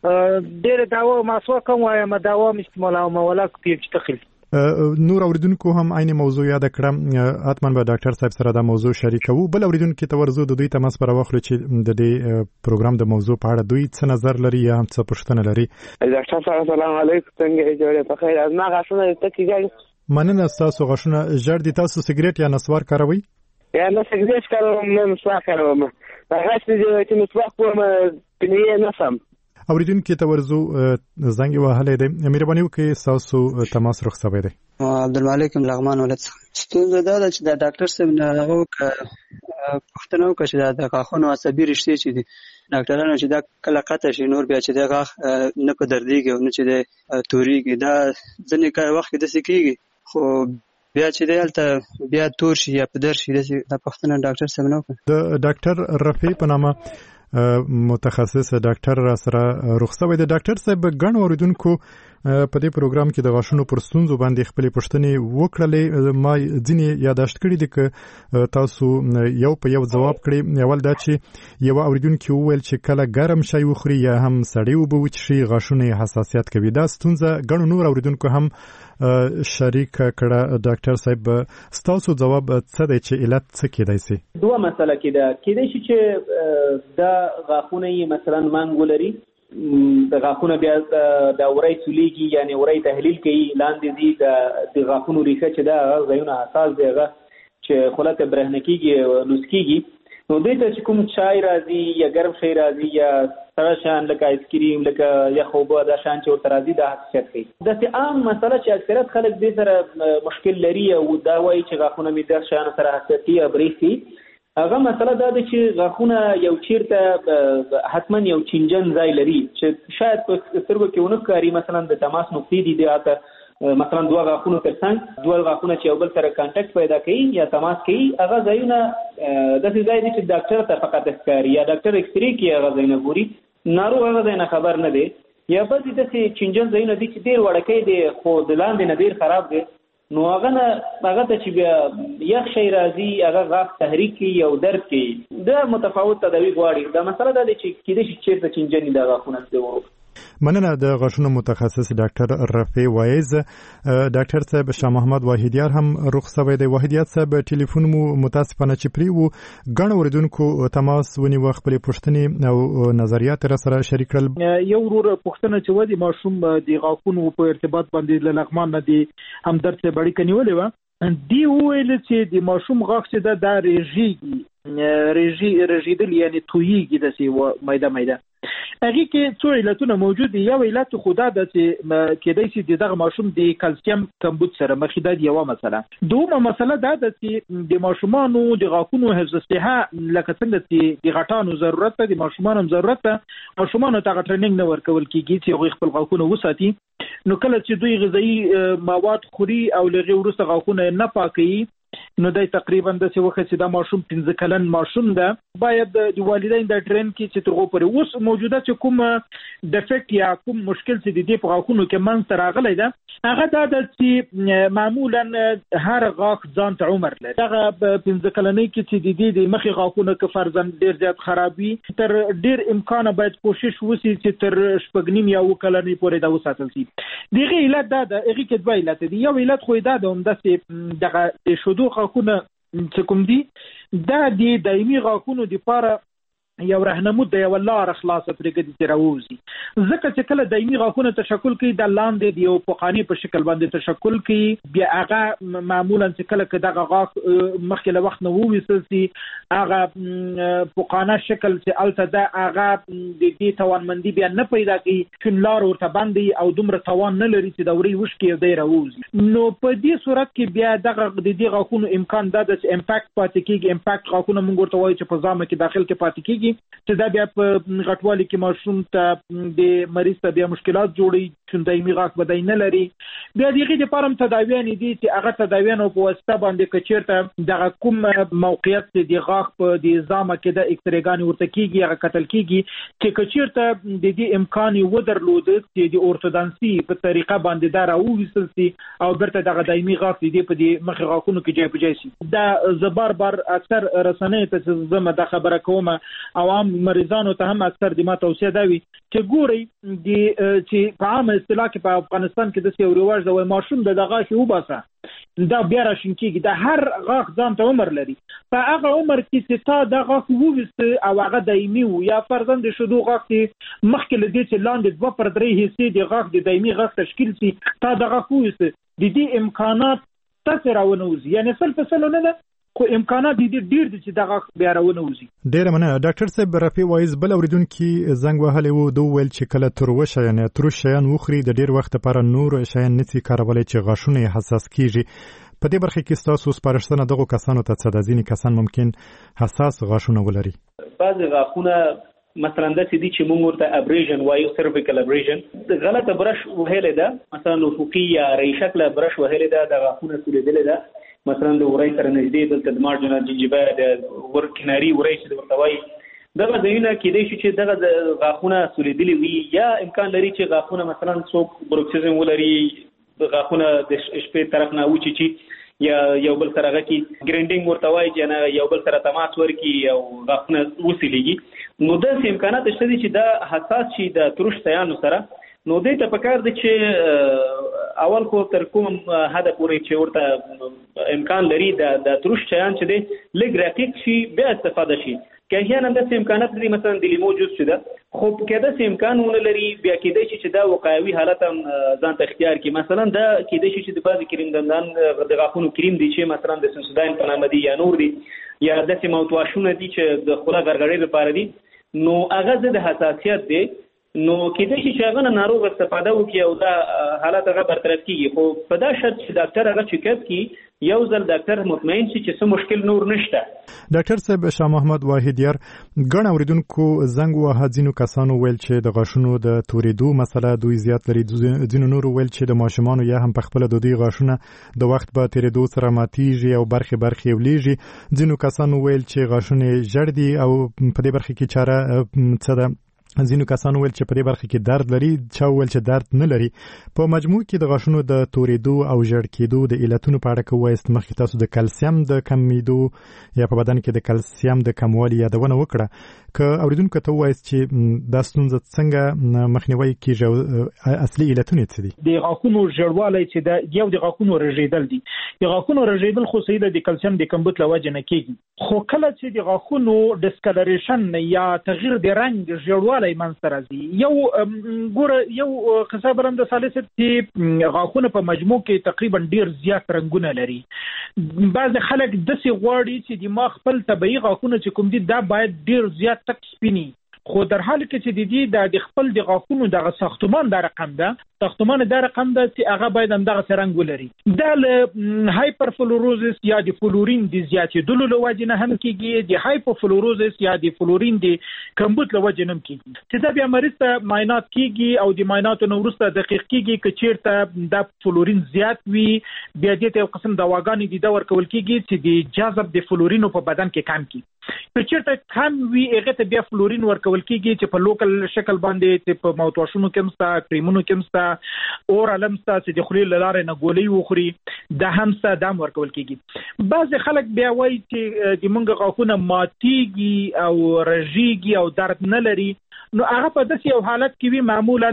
ډېر داوا مسوا کوم وایم داوا استعمالوم ولا کوي چې تخیل نور اوریدونکو هم عین موضوع یاد کړم اتمن به ډاکټر صاحب سره دا موضوع شریکو بل اوریدونکو ته ورزو د دوی تماس پر واخلو چې د دې پروګرام د موضوع په اړه دوی څه نظر لري یا هم څه پوښتنه لري ډاکټر صاحب السلام علیکم څنګه جوړه په خیر از ما غاښونه ته کیږي مننه تاسو غاښونه جړ دي تاسو سیګریټ یا نسوار کاروي یا نه سیګریټ کاروم نه نسوار کاروم هغه چې نسوار کوم پنی نه سم اوریدونکو ته ورزو زنګ وهلې ده مهرباني وکړئ تاسو تماس رخصوي ده عبدالمالک لغمان ولت ستونزه دا ده چې د ډاکټر صاحب نه هغه پوښتنه وکړه چې د غاښونو عصبي رشتې چې دي ډاکټرانو چې دا کله قطع شي نور بیا چې د غاښ نه په دردېږي او نه چې د تورېږي دا ځینې وخت کې داسې کېږي خو بیا چې دی هلته بیا تور شي یا په در شي داسې دا پوښتنه ډاکټر صاحب نه وکړه د ډاکټر رفیع په نامه متخصص ډاکټر را سره رخصوي د ډاکټر صاحب ګڼ اوریدونکو په دې پروګرام کې د غاښونو پر ستونزو باندې خپل پوښتنې وکړلې ما ځینې یاداشت کړي دي چې تاسو یو په یو ځواب کړی اول دا چې یو اوریدونکو وویل چې کله ګرم شي وخوري یا هم سړی وبو چې غاښونه حساسیت کوي دا ستونزه ګڼ نور اوریدونکو هم شریک کړه ډاکټر صاحب تاسو جواب څه دی چې علت څه کېدای شي دوه مسله کې ده کېدای شي چې دا غاښونه مثلا منګولري د غاښونو بیا د وری سولیږي یعنی وری تحلیل کوي لاندې دي د غاښونو ریښه چې دا ځایونه حساس دی هغه چې خوله ته برېښنا کېږي لوس کېږي نو دوی ته چې کوم چای راځي یا ګرم شی راځي یا سړه شیان لکه آیسکریم لکه یخ اوبه دا شیان چې ورته راځي دا حساسیت کوي. داسې عام مسله چې اکثریت خلک دې سره مشکل لري او دا وایي چې غاښونه مې داسې شیانو سره حساسیت کوي یا برېښي هغه مسله دا ده چې غاښونه یو چیرته حتما یو چینجن ځای لري چې شاید په سترګو کې ونه ښکاري مثلا د تماس نقطې دي دې مثلا دوه غاښونه ترڅنګ دوه غاښونه چې یو بل سره کانټیکټ پیدا کوي یا تماس کوي هغه ځایونه داسې ځای دي چې ډاکټر ته فقط ښکاري یا ډاکټر ایکسرې کوي هغه ځایونه ګوري ناروغ هغه ځای نه خبر نه دی یا بعضې داسې چینجن ځایونه دي چې ډېر وړوکی دی خو د لاندې نه ډېر خراب دی نو هغه نه هغه ته چې بیا یخ شی راځي هغه غاښ تحریک کوي او درد کوي دا متفاوت تداوي غواړي دا مسله دا دی چې کیدای شي چېرته چینجن دا غاښونه دی. مننه د غاښونو متخصص ډاکټر رفیع وایز. ډاکټر صاحب شاه محمد واحدیار هم رخ سوی دی. واحدیار صاحب ټلیفون مو متاسفانه چې پری وو ګڼ اوریدونکو تماس ونیو خپل پوښتنې او نظریات را سره شریک کړل. یو ورور پوښتنه چې ودی ماشوم د غاښونو په ارتباط باندې له لغمان نه دی هم درد څخه بړی کنیولې و دی ویل چې د ماشوم غاښ چې د دا ریژي ریژي ریژیدل یعنی تویږي د سی مایده مایده هغه کې څو علتونه موجود دي. یو علت خدا د چې کېدای شي دغه ماشوم د کلسیم کمبود سره مخ دی یو مسله. دومره مسله دا ده چې د ماشومانو د غاښونو حفظ الصحه لکه څنګه چې د غټانو ضرورت ده د ماشومانو ضرورت ده ماشومانو ته ټریننګ نه ورکول کیږي چې هغه خپل غاښونه وساتي نو کله چې دوی غذایی مواد خوري او لږه ورسته غاښونه نه پاکي نو دای تقریبا د څه وخت چې دا ماشوم پنځه کلن ماشوم ده باید د والدین د ټرین کې چې ترغو پر اوس موجوده چې کوم ډیفیکټ یا کوم مشکل چې د دې په غاښونو کې منځ ته راغلی ده هغه دا ده چې معمولا هر غاښ ځان ته عمر لري. هغه پنځه کلنۍ کې چې د دې د مخې غاښونه که فرضاً ډېر زیات خراب وي تر ډېر امکانه باید کوشش وشي چې تر شپږ نیم یا اووه کلنۍ پورې دا وساتل شي. دغه علت دا ده هغې کې دوه علت دي. یو علت خو دا ده همداسې دغه د شودو غاښونه چې کوم دي دا د دایمي غاښونو دپاره یو رهنمود د یو لاره خلاصه پرېږدي چې راووځي ځکه چې کله دایمي غاښونه تشکل کوي د لاندې د یو پوقاني په شکل باندې تشکل کوي بیا هغه معمولا چې کله که دغه غاښ مخکې له وخت نه وویستل شي هغه پوقانه شکل چې هلته ده هغه د دې توانمندي بیا نه پیدا کوي چون لار ورته بند او دومره توان نه لري چې د ورۍ وشکي او دی راووځي نو په دې صورت کې بیا دغه د دې غاښونو امکان دا ده چې امپاکټ پاتې کېږي. امپاکټ غاښونه موږ ورته وایو چې په ځامه کې داخل کې پاتې کېږي چې دا بیا په غټوالي کې ماشوم ته د مریض ته بیا مشکلات جوړي چون دایمي غاښ بدای نه لري. بیا د هغې دپاره هم تداویانې دي چې هغه تداویانو په واسطه باندې که چېرته دغه کوم موقعیت چې د غاښ په د ځامه کې د اکسرېګانې ورته کېږي هغه کتل کېږي چې که چېرته د دې امکان یې ودرلوده چې د اورتودانسي په طریقه باندې دا راوویستل شي او بیرته دغه دایمي غاښ د دې په دې مخې غاښونو کې جای په جای شي. دا زه بار بار اکثر رسنیو ته چې زه دا خبره کوم عوام مریضانو ته هم اکثر د ما توصیه دا وي چې ګورئ د چې په عامه اصطلاح کې په افغانستان کې داسې یو رواج ده وایي ماشوم د د غاښ وباسه دا بیا راشین کېږي دا هر غاښ ځان ته عمر لري په هغه عمر کې چې تا دا غاښ وویسته او هغه دایمي و یا فرضاً د شیدو غاښ کې مخکې له دې چې لاندې دوه پر درې حصې د غاښ د دایمي غاښ تشکیل شي تا د غاښ وویسته د دې امکانات تاسې راونوځي یعنې سل په سلو نه ده خو امکانات دي ډیر دي چې دغه بیا راونوځي. ډیره مننه. ډاکټر صاحب رفیع وایز بل اوریدونکي زنګ وهلی و دوی ویل چې کله تروه شیان یا تروش شیان وخوري د ډیر وخت لپاره نور شیان نشي کارولی چې غاښونه یې حساس کیږي. په دې برخه کې ستاسو سپارښتنه دغو کسانو ته څه ده؟ ځینې کسان ممکن حساس غاښونه ولري. بعضې غاښونه مثلا داسې دي چې موږ ورته ابریژن وایو سرویکل ابریژن غلطه برش وهلې ده مثلا افقي یا ری شکله برش وهلې ده د غاښونه سولیدلې ده مثلا د وری سره نږدې دلته د مارجنال جنجیبه د ور کناري وری چې ورته وایي دغه ځایونه کېدای شي چې دغه د غاښونه سولیدلي وي یا امکان لري چې غاښونه مثلا څوک بروکسیزم ولري غاښونه د شپې طرف نه وچیچي یا یو بل سره هغه کې ګرینډینګ ورته وایي چې نه یو بل سره تماس ورکړي او غاښونه وسیلیږي نو داسې امکانات شته دي چې دا حساس شي د تروش شیانو سره نو دې ته پکار دی چې اول خو تر کوم حده پورې چې ورته امکان لري د د تروش شیان چې دی لږ رقیق شي بیا استفاده شي که احیانا د امکانات لري مثلا د لیمو جوس شته خو کېده چې امکانونه لري بیا کېدای شي چې دا وقایوي حالت هم ځان ته اختیار کړي. مثلا دا کېدای شي چې د بعض کریم دندان د غاښونو کریم دي چې مثلا د سنسوداین په نامه دي یا نور دي یا داسې موتواشونه دي چې د خوله غرغړې لپاره دي، نو هغه د حساسیت دی، نو کېدای شي چې هغه ناروغ استفاده وکړي او دا حالت هغه برطرف کیږي. خو په دا شرط چې ډاکټر هغه چیک اپ کړي، یو ځل ډاکټر مطمئن شي چې څه مشکل نور نشته. ډاکټر صاحب شاه محمد واحدیار ګڼ اوریدونکو زنګ وهه، ځینو کسانو ویل چې د غاښونو د تورېدو مسله دوی زیات لري، ځینو نور ویل چې د ماشومانو یا هم په خپل د دوی غاښونه د وخت په تیریدو سره ماتیږي او برخې برخې ولیږي، ځینو کسانو ویل چې غاښونه ژړ دي او په دې برخه کې چاره څه ده، ځینو کسانو ویل چې په دې برخه کې درد لري، چا ویل چې درد نه لري. په مجموع کې د غاښونو د تورېدو او ژړ کېدو د علتونو په اړه که ووایاست، مخکې تاسو د کلسیم د کمیدو یا په بدن کې د کلسیم د کموالي یادونه وکړه، که اوریدونکو ته ووایاست چې دا ستونزه څنګه مخنیوي کیږي او اصلي علتونه څه دي؟ د غاښونو ژړوالی چې دا یو د غاښونو رژېدل دي، د غاښونو رژېدل خو صحیح ده د کلسیم د کمبود له وجې نه کېږي، خو کله چې د غاښونو ډسکلریشن یا تغییر د رنګ ژړوالی منځته راځي، یو ګوره یو قصه برم د ثالث چې غاښونه په مجموع کې تقریبا ډیر زیات رنګونه لري. بعض خلک داسې غواړي چې د ما خپل طبیعي غاښونه چې کوم دي دا باید ډیر زیات تک سپینی، خو در حال کې چې د دې د خپل د غاښونو دغه ساختمان د رقم ده ساختمان د رقم ده چې هغه باید هم دغه رنګ ولري. دا له هایپرفلوروزس یا د فلورین د زیاتېدلو له وجې نه هم کېږي، د هایپوفلوروزس یا د فلورین د کمبود له وجې نه هم کېږي، چې دا بیا مریض ته معاینات کېږي او د معایناتو نه وروسته دقیق کېږي که چېرته دا فلورین زیات وي، بیا دې ته یو قسم دواګانې دي دا ورکول کېږي چې د جذب د فلورینو په بدن کې کم کړي. که چېرته کم وي هغې ته بیا فلورین ورکول کېږي چې په لوکل شکل باندې چې په موتواشونو کې هم شته، کریمونو کې هم شته، اورال هم شته چې د خولې له لارې نه ګولۍ وخوري، دا هم شته، دا هم ورکول کېږي. بعضې خلک بیا وایي چې د موږ غاښونه ماتېږي او رژېږي او درد نه لري، نو هغه په داسې یو حالت کې وي معمولا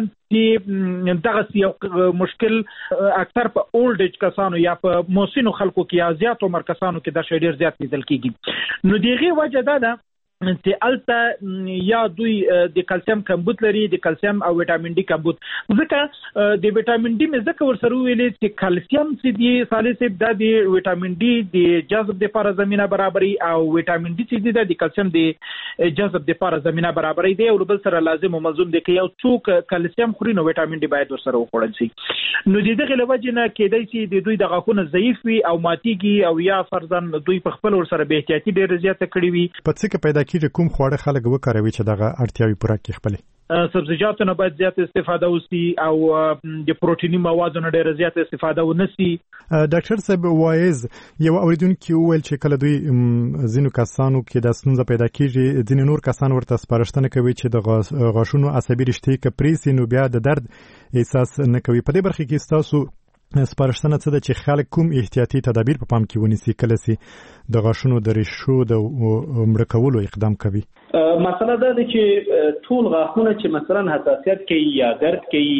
چې دغسې یو مشکل اکثر په اولډ ایج کسانو یا په مسنو خلکو کې یا زیات عمر کسانو کې دا شی ډېر زیات لیدل کېږي. نو د هغې وجه دا ده چې الته یا دوی د کلسیم کمبود لري، د کلسیم او ویټامین ډي کمبود، ځکه د ویټامین ډي مې ځکه ورسره وویلې چې کلسیم چې دی صالح صاحب دا د ویټامین ډي د جذب دپاره زمینه برابري او ویټامین ډي چې دی دا د کلسیم د جذب دپاره زمینه برابري دی او بل سره لازم او ملزوم دی که یو څوک کلسیم خوري نو ویټامین ډي باید ورسره وخوړل شي. نو د دغې له وجې نه کېدای شي د دوی د غاښونه ضعیف وي او ماتېږي او یا فرضاً دوی په خپل ورسره بې احتیاطي ډېره زیاته کړې وي. په څه کې پیدا کېږي کوم خواړه خلک وکاروي چې دغه اړتیاوې پوره کړي خپلې؟ سبزیجاتو نه باید زیات استفاده وسي او د پروتیني موادو نه ډېره زیات استفاده ونه سي. ډاکټر صاحب وایز یو اوریدونکي وویل چې کله دوی ځینو کسانو کې دا ستونزه پیدا کېږي، ځینې نور کسان ورته سپارښتنه کوي چې د غاښونو عصبي رشتې که پرې سي نو بیا د درد احساس نه کوي. په دې برخه کې ستاسو سپارښتنه څه ده چې خلک کوم احتیاطي تدابیر په پام کې ونیسي کله چې د غاښونو د ریښو د مړه کولو اقدام کوي؟ مسله دا ده چې ټول غاښونه چې مثلا حساسیت کوي یا درد کوي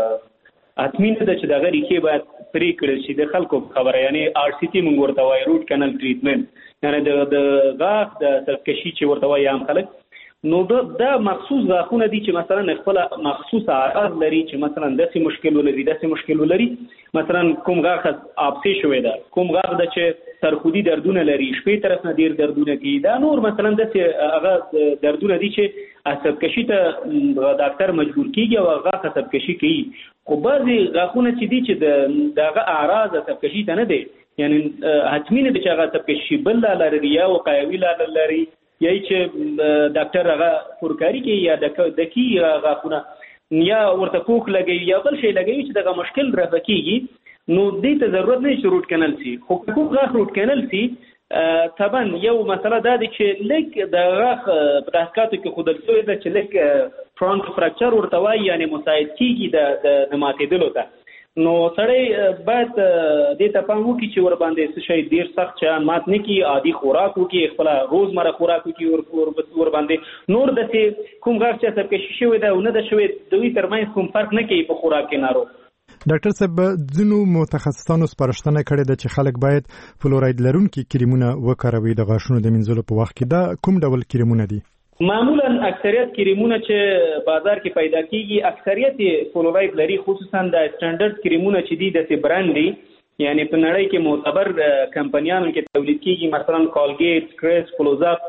حتمي نه ده چې دغه ریښې باید پرې کړل شي. د خلکو خبره یعنی آر سی ټي موږ ورته وایو، روټ کانال ټریټمنټ، یعنی د غاښ د سرکشي چې ورته وایي عام خلک، نو دا مخصوص غاښونه دي چې مثلا خپل مخصوص اعراض لري چې مثلا داسې مشکل ولري داسې مشکل ولري، مثلا کوم غاښ آبسي شوی ده، کوم غاښ ده چې سرخودي دردونه لري، شپې طرف نه ډېر دردونه کوي، دا نور مثلا داسې هغه دردونه دي چې عصب کشي ته ډاکټر مجبور کېږي او غاښ عصب کشي کوي. خو بعضې غاښونه چې دي چې دغه اعراض عصب کشي ته نه دی، یعنی حتمي نه دی چې هغه عصب کشي بل لاله لري یا وقایوي لاله لري یا چې ډاکټر هغه فورکاري کوي یا دکي غاښونه یا ورته پوښ لګوي یا بل شی لګوي چې دغه مشکل رفع کېږي، نو دې ته ضرورت نه چې روټ کانال سي. خو که کوم غاښ روټ کانال سي طبعا یو مسله دا دی چې لږ د غاښ په تحقیقاتو کې ښودل شوې ده چې لږ فرانټ فراکچر ورته وایي، یعنې مساعد کېږي د ماتېدلو ته. نو سړی باید دې ته پام وکړي چې ور باندې څه شی ډېر سخت شیان مات نه کړي، عادي خوراک وکړي، خپله روزمره خوراک وکړي، ور باندې نور داسې کوم غاښ چې عصب کشي شوی ده او نه ده شوی دوی ترمنځ کوم فرق نه کوي په خوراک کې ناروغ. ډاکټر صاحب ځینو متخصصانو سپارښتنه کړې ده چې خلک باید فلوراید لرونکي کریمونه وکاروي د غاښونو د مینځلو په وخت کې. دا کوم ډول کریمونه دي؟ معمولا اکثریت کریمونه چې بازار کې پیدا کیږي اکثریت فلوراید لري، خصوصا د سټانډرډ کریمونه چې دي د برانډ دي، یعنی په نړۍ کې معتبر کمپنیانو کې تولید کیږي، مثلا کولګیټ، کریس، فلوزاپ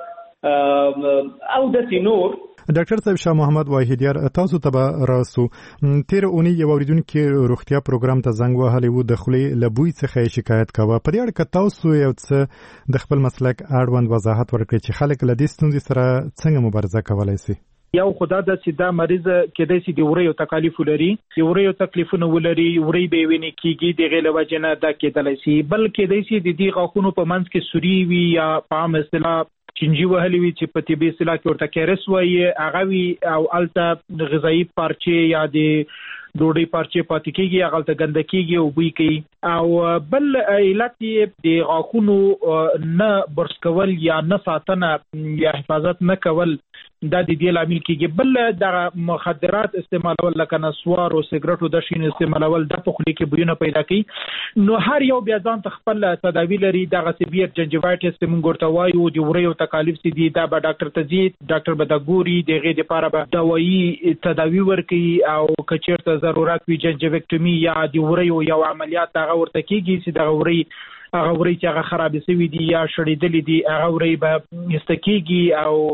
او د نور. ډاکټر صاحب شاه محمد واحدیار، تاسو ته راسو تیر اونۍ یو اوریدونکو روغتیا پروګرام ته زنګ وهلی و، د خولې له بوی څخه شکایت کاوه. په دې اړه که تاسو یو څه د خپل مسلک اړوند وضاحت ورکړئ چې خلک له دې ستونزې سره څنګه مبارزه کولی شي؟ یو خدا د سیدا مریض کېدای شي د وریو تکالیف ولري، د وریو تکلیفونه ولري، وری به ویني کیږي، د غیله وجنه دا کېدای شي، بل کېدای شي د دې غاښونو په منځ کې سوري وي یا په عام اصطلاح چنجي وهلي وي چې په طبي اصطلاح کې ورته کیرس وایي، هغه وي او الته غذایی پارچې یا د ډوډۍ پارچې پاتې کېږي، هغه ته ګنده کېږي او بوی کوي. او بل علت د غاښونو نه برس کول یا نه ساتنه یا حفاظت نه کول دا د دې لامل کېږي. بل د مخدرات استعمالول لکه نسوار او سیګریټ او د شین استعمالول د په خولې کې بویونه پیدا کوي. نو هر یو بیا ځان ته خپل تداوی لري. دغه سیویر جنجیوایټس چې موږ ورته وایو د وریو تکالیف سي دي، دا به ډاکټر ته ځي، ډاکټر به دا ګوري، دغه لپاره به دوايي تداوی ورکوي او کچېرته ضرورت وي جنجیویکټومي یا د وریو یو عملیات هغه ورته کېږي چې دغه وری هغه وری چې هغه خراب شوی دي یا شړېدلې دي هغه وری به استکیږي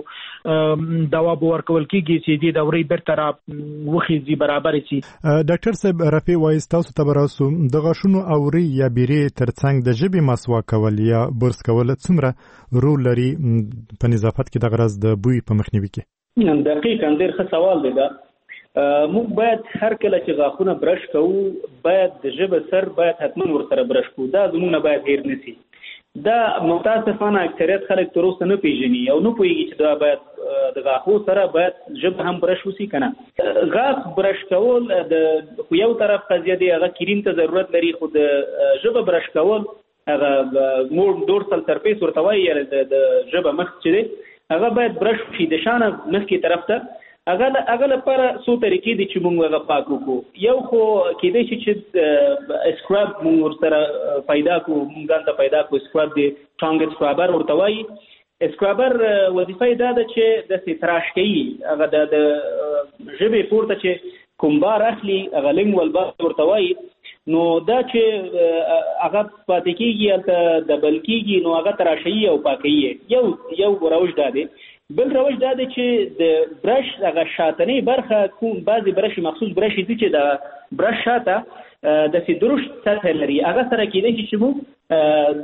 او دوا به ورکول کېږي چې دې د وری بیرته را وخیږي برابر شي. ډاکټر صاحب رفیع وایي تاسو ته براسو د غاښونو او وری یا بیرې ترڅنګ د ژبې مسواک کول یا برس کول څومره رول لري په نظافت کې د غرض د بوی په مخنیوي کې؟ دقیقاً ډېر ښه سوال دی. دا موږ باید هر کله چې غاښونه برش کوو باید د ژبه سر باید حتما ورسره برش کوو. دا زموږ نه باید هیر نشي. دا متاسفانه اکثریت خلک تر اوسه نه پیژني او نه پوهیږي چې دا باید د غاښو سره باید ژبه هم برش وسی کنه. غاښ برش کول د خو یو طرف قضیه دی، هغه کریم ته ضرورت لري، خو د ژبه برش کول هغه مور دورسل سرفیس ورته وایي، یعنې د ژبه مخ چې دی هغه باید برش شي د شانه مخکې طرف ته. هغه هغه لپاره څو طریقې دي چې موږ هغه پاک وکړو. یو خو کېدای شي چې اسکراب موږ ورسره پیدا کړو، موږ ته پیدا کړو اسکراب دی، ټانګ اسکرابر ورته وایي. اسکرابر وظیفه یې دا ده چې داسې تراش کوي، هغه د ژبې پورته چې کوم بار اخلي هغه لینګوال بار ورته وایي. نو دا چې هغه پاتې کېږي هلته دبل کېږي نو هغه تراشوي او پاکوي. یو یو روش دا دی. بل روش دا دی چې د برش هغه شاتنۍ برخه کوم بعضې برش مخصوص برش دي چې د برش شاته داسې درشت سطح لري، هغه سره کېدای شي چې موږ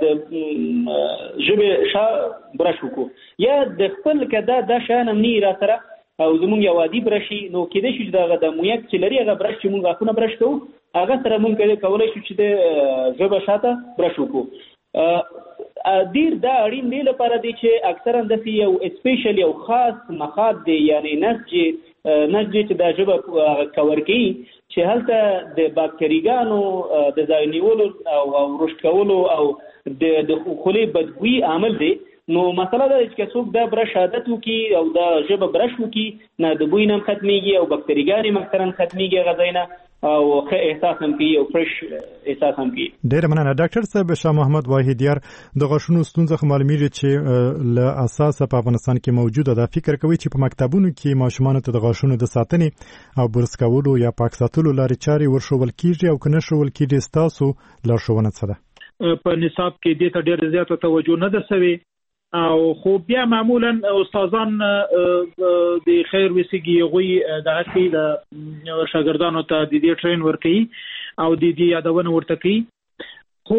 د ژبې شا برش وکړو. یا د خپل که دا دا شیان هم نه را سره او زمونږ یو عادي برشي نو کېدای شي چې دغه د مویک چې لري هغه برش چې موږ غاښونه برش کوو هغه سره موږ کولی شو چې د ژبه شاته برش وکړو. ډیر دا اړین دی لپاره دی چې اکثرا داسې یو اسپیشل یو خاص مخاط دی، یعنی نسج نسج چې دا ژبه کور کوي چې هلته د باکتریګانو د ځای نیولو او رشد کولو او د خولې بدبویي عامل دی. نو مسله دا چې څوک دا برش عادت وکړي او دا ژبه برش وکړي نه د بوی نه ختمیږي او باکتریګانې مثلا ختمیږي هغه ځای نه او ښه احساس هم کوي او فرش احساس هم کوي. ډېره مننه. ډاکټر صاحب شاه محمد واحدیار، د غاښونو ستونزه خو معلومیږي چې له اساسه په افغانستان کې موجوده ده. فکر کوي چې په مکتبونو کې ماشومانو ته د غاښونو د ساتنې او برس کولو یا پاک ساتلو لارې چارې ورښول کېږي او که نه ښول کېږي ستاسو لارښوونه څه ده؟ په نصاب کې دې ته ډېره زیاته توجه نه ده سوې او خو بیا معمولا استادان د خیر وسیږي غوي د هڅې د شاګردانو ته د دې ټرین ورکړي او د دې یادونه ورته کوي. خو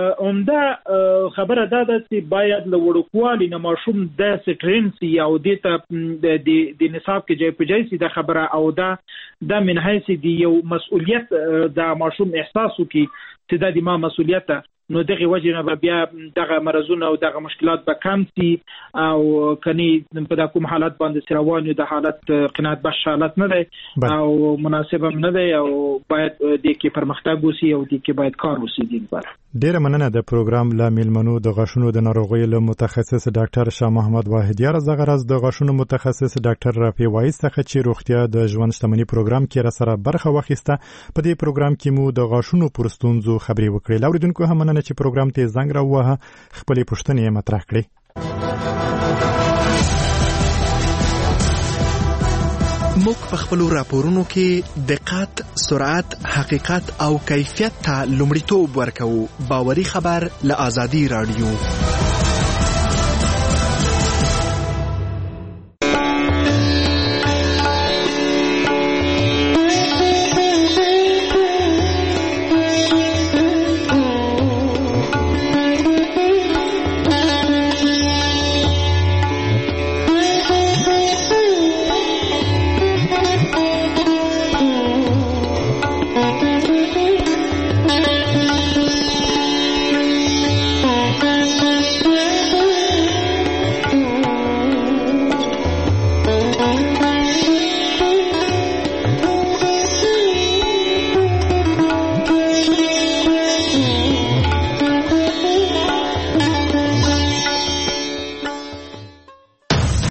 عمده خبره دا ده چې باید له وړوکوالي نه ماشوم داسې ټرین سي او دې ته د نصاب کې جای په جای سي دا خبره او دا د من حیث د یو مسؤلیت د ماشوم احساس وکړي چې دا د ما مسؤلیت ده. نو دغه وجه نه بیا دغه مرزونه او دغه مشکلات به کم شي او کني په کوم حالت باندې روان یو د حالت قناعت بخش حالت نه دی او مناسب هم نه دی او باید د کې پرمختګ وسی او د کې باید کار وسی دي بر ډیره مننه د پروګرام لا میلمنو د غاښونو د ناروغیو له متخصص ډاکټر شاه محمد واحدیار زغه راز د غاښونو متخصص ډاکټر رافي وایس څخه چې روغتیا د ژوند شتمنۍ پروګرام کې را سره برخه واخیسته. په دې پروګرام کې مو د غاښونو پر ستونزو خبري وکړې. لاوریدونکو هم مننه چې پروګرام ته زنګ راووهه خپلې پوښتنې مطرح کړې. موږ په خپل راپورونو کې دقت، سرعت، حقیقت او کیفیت ته لومړیتوب ورکوو. باوري خبر له آزادي رادیو.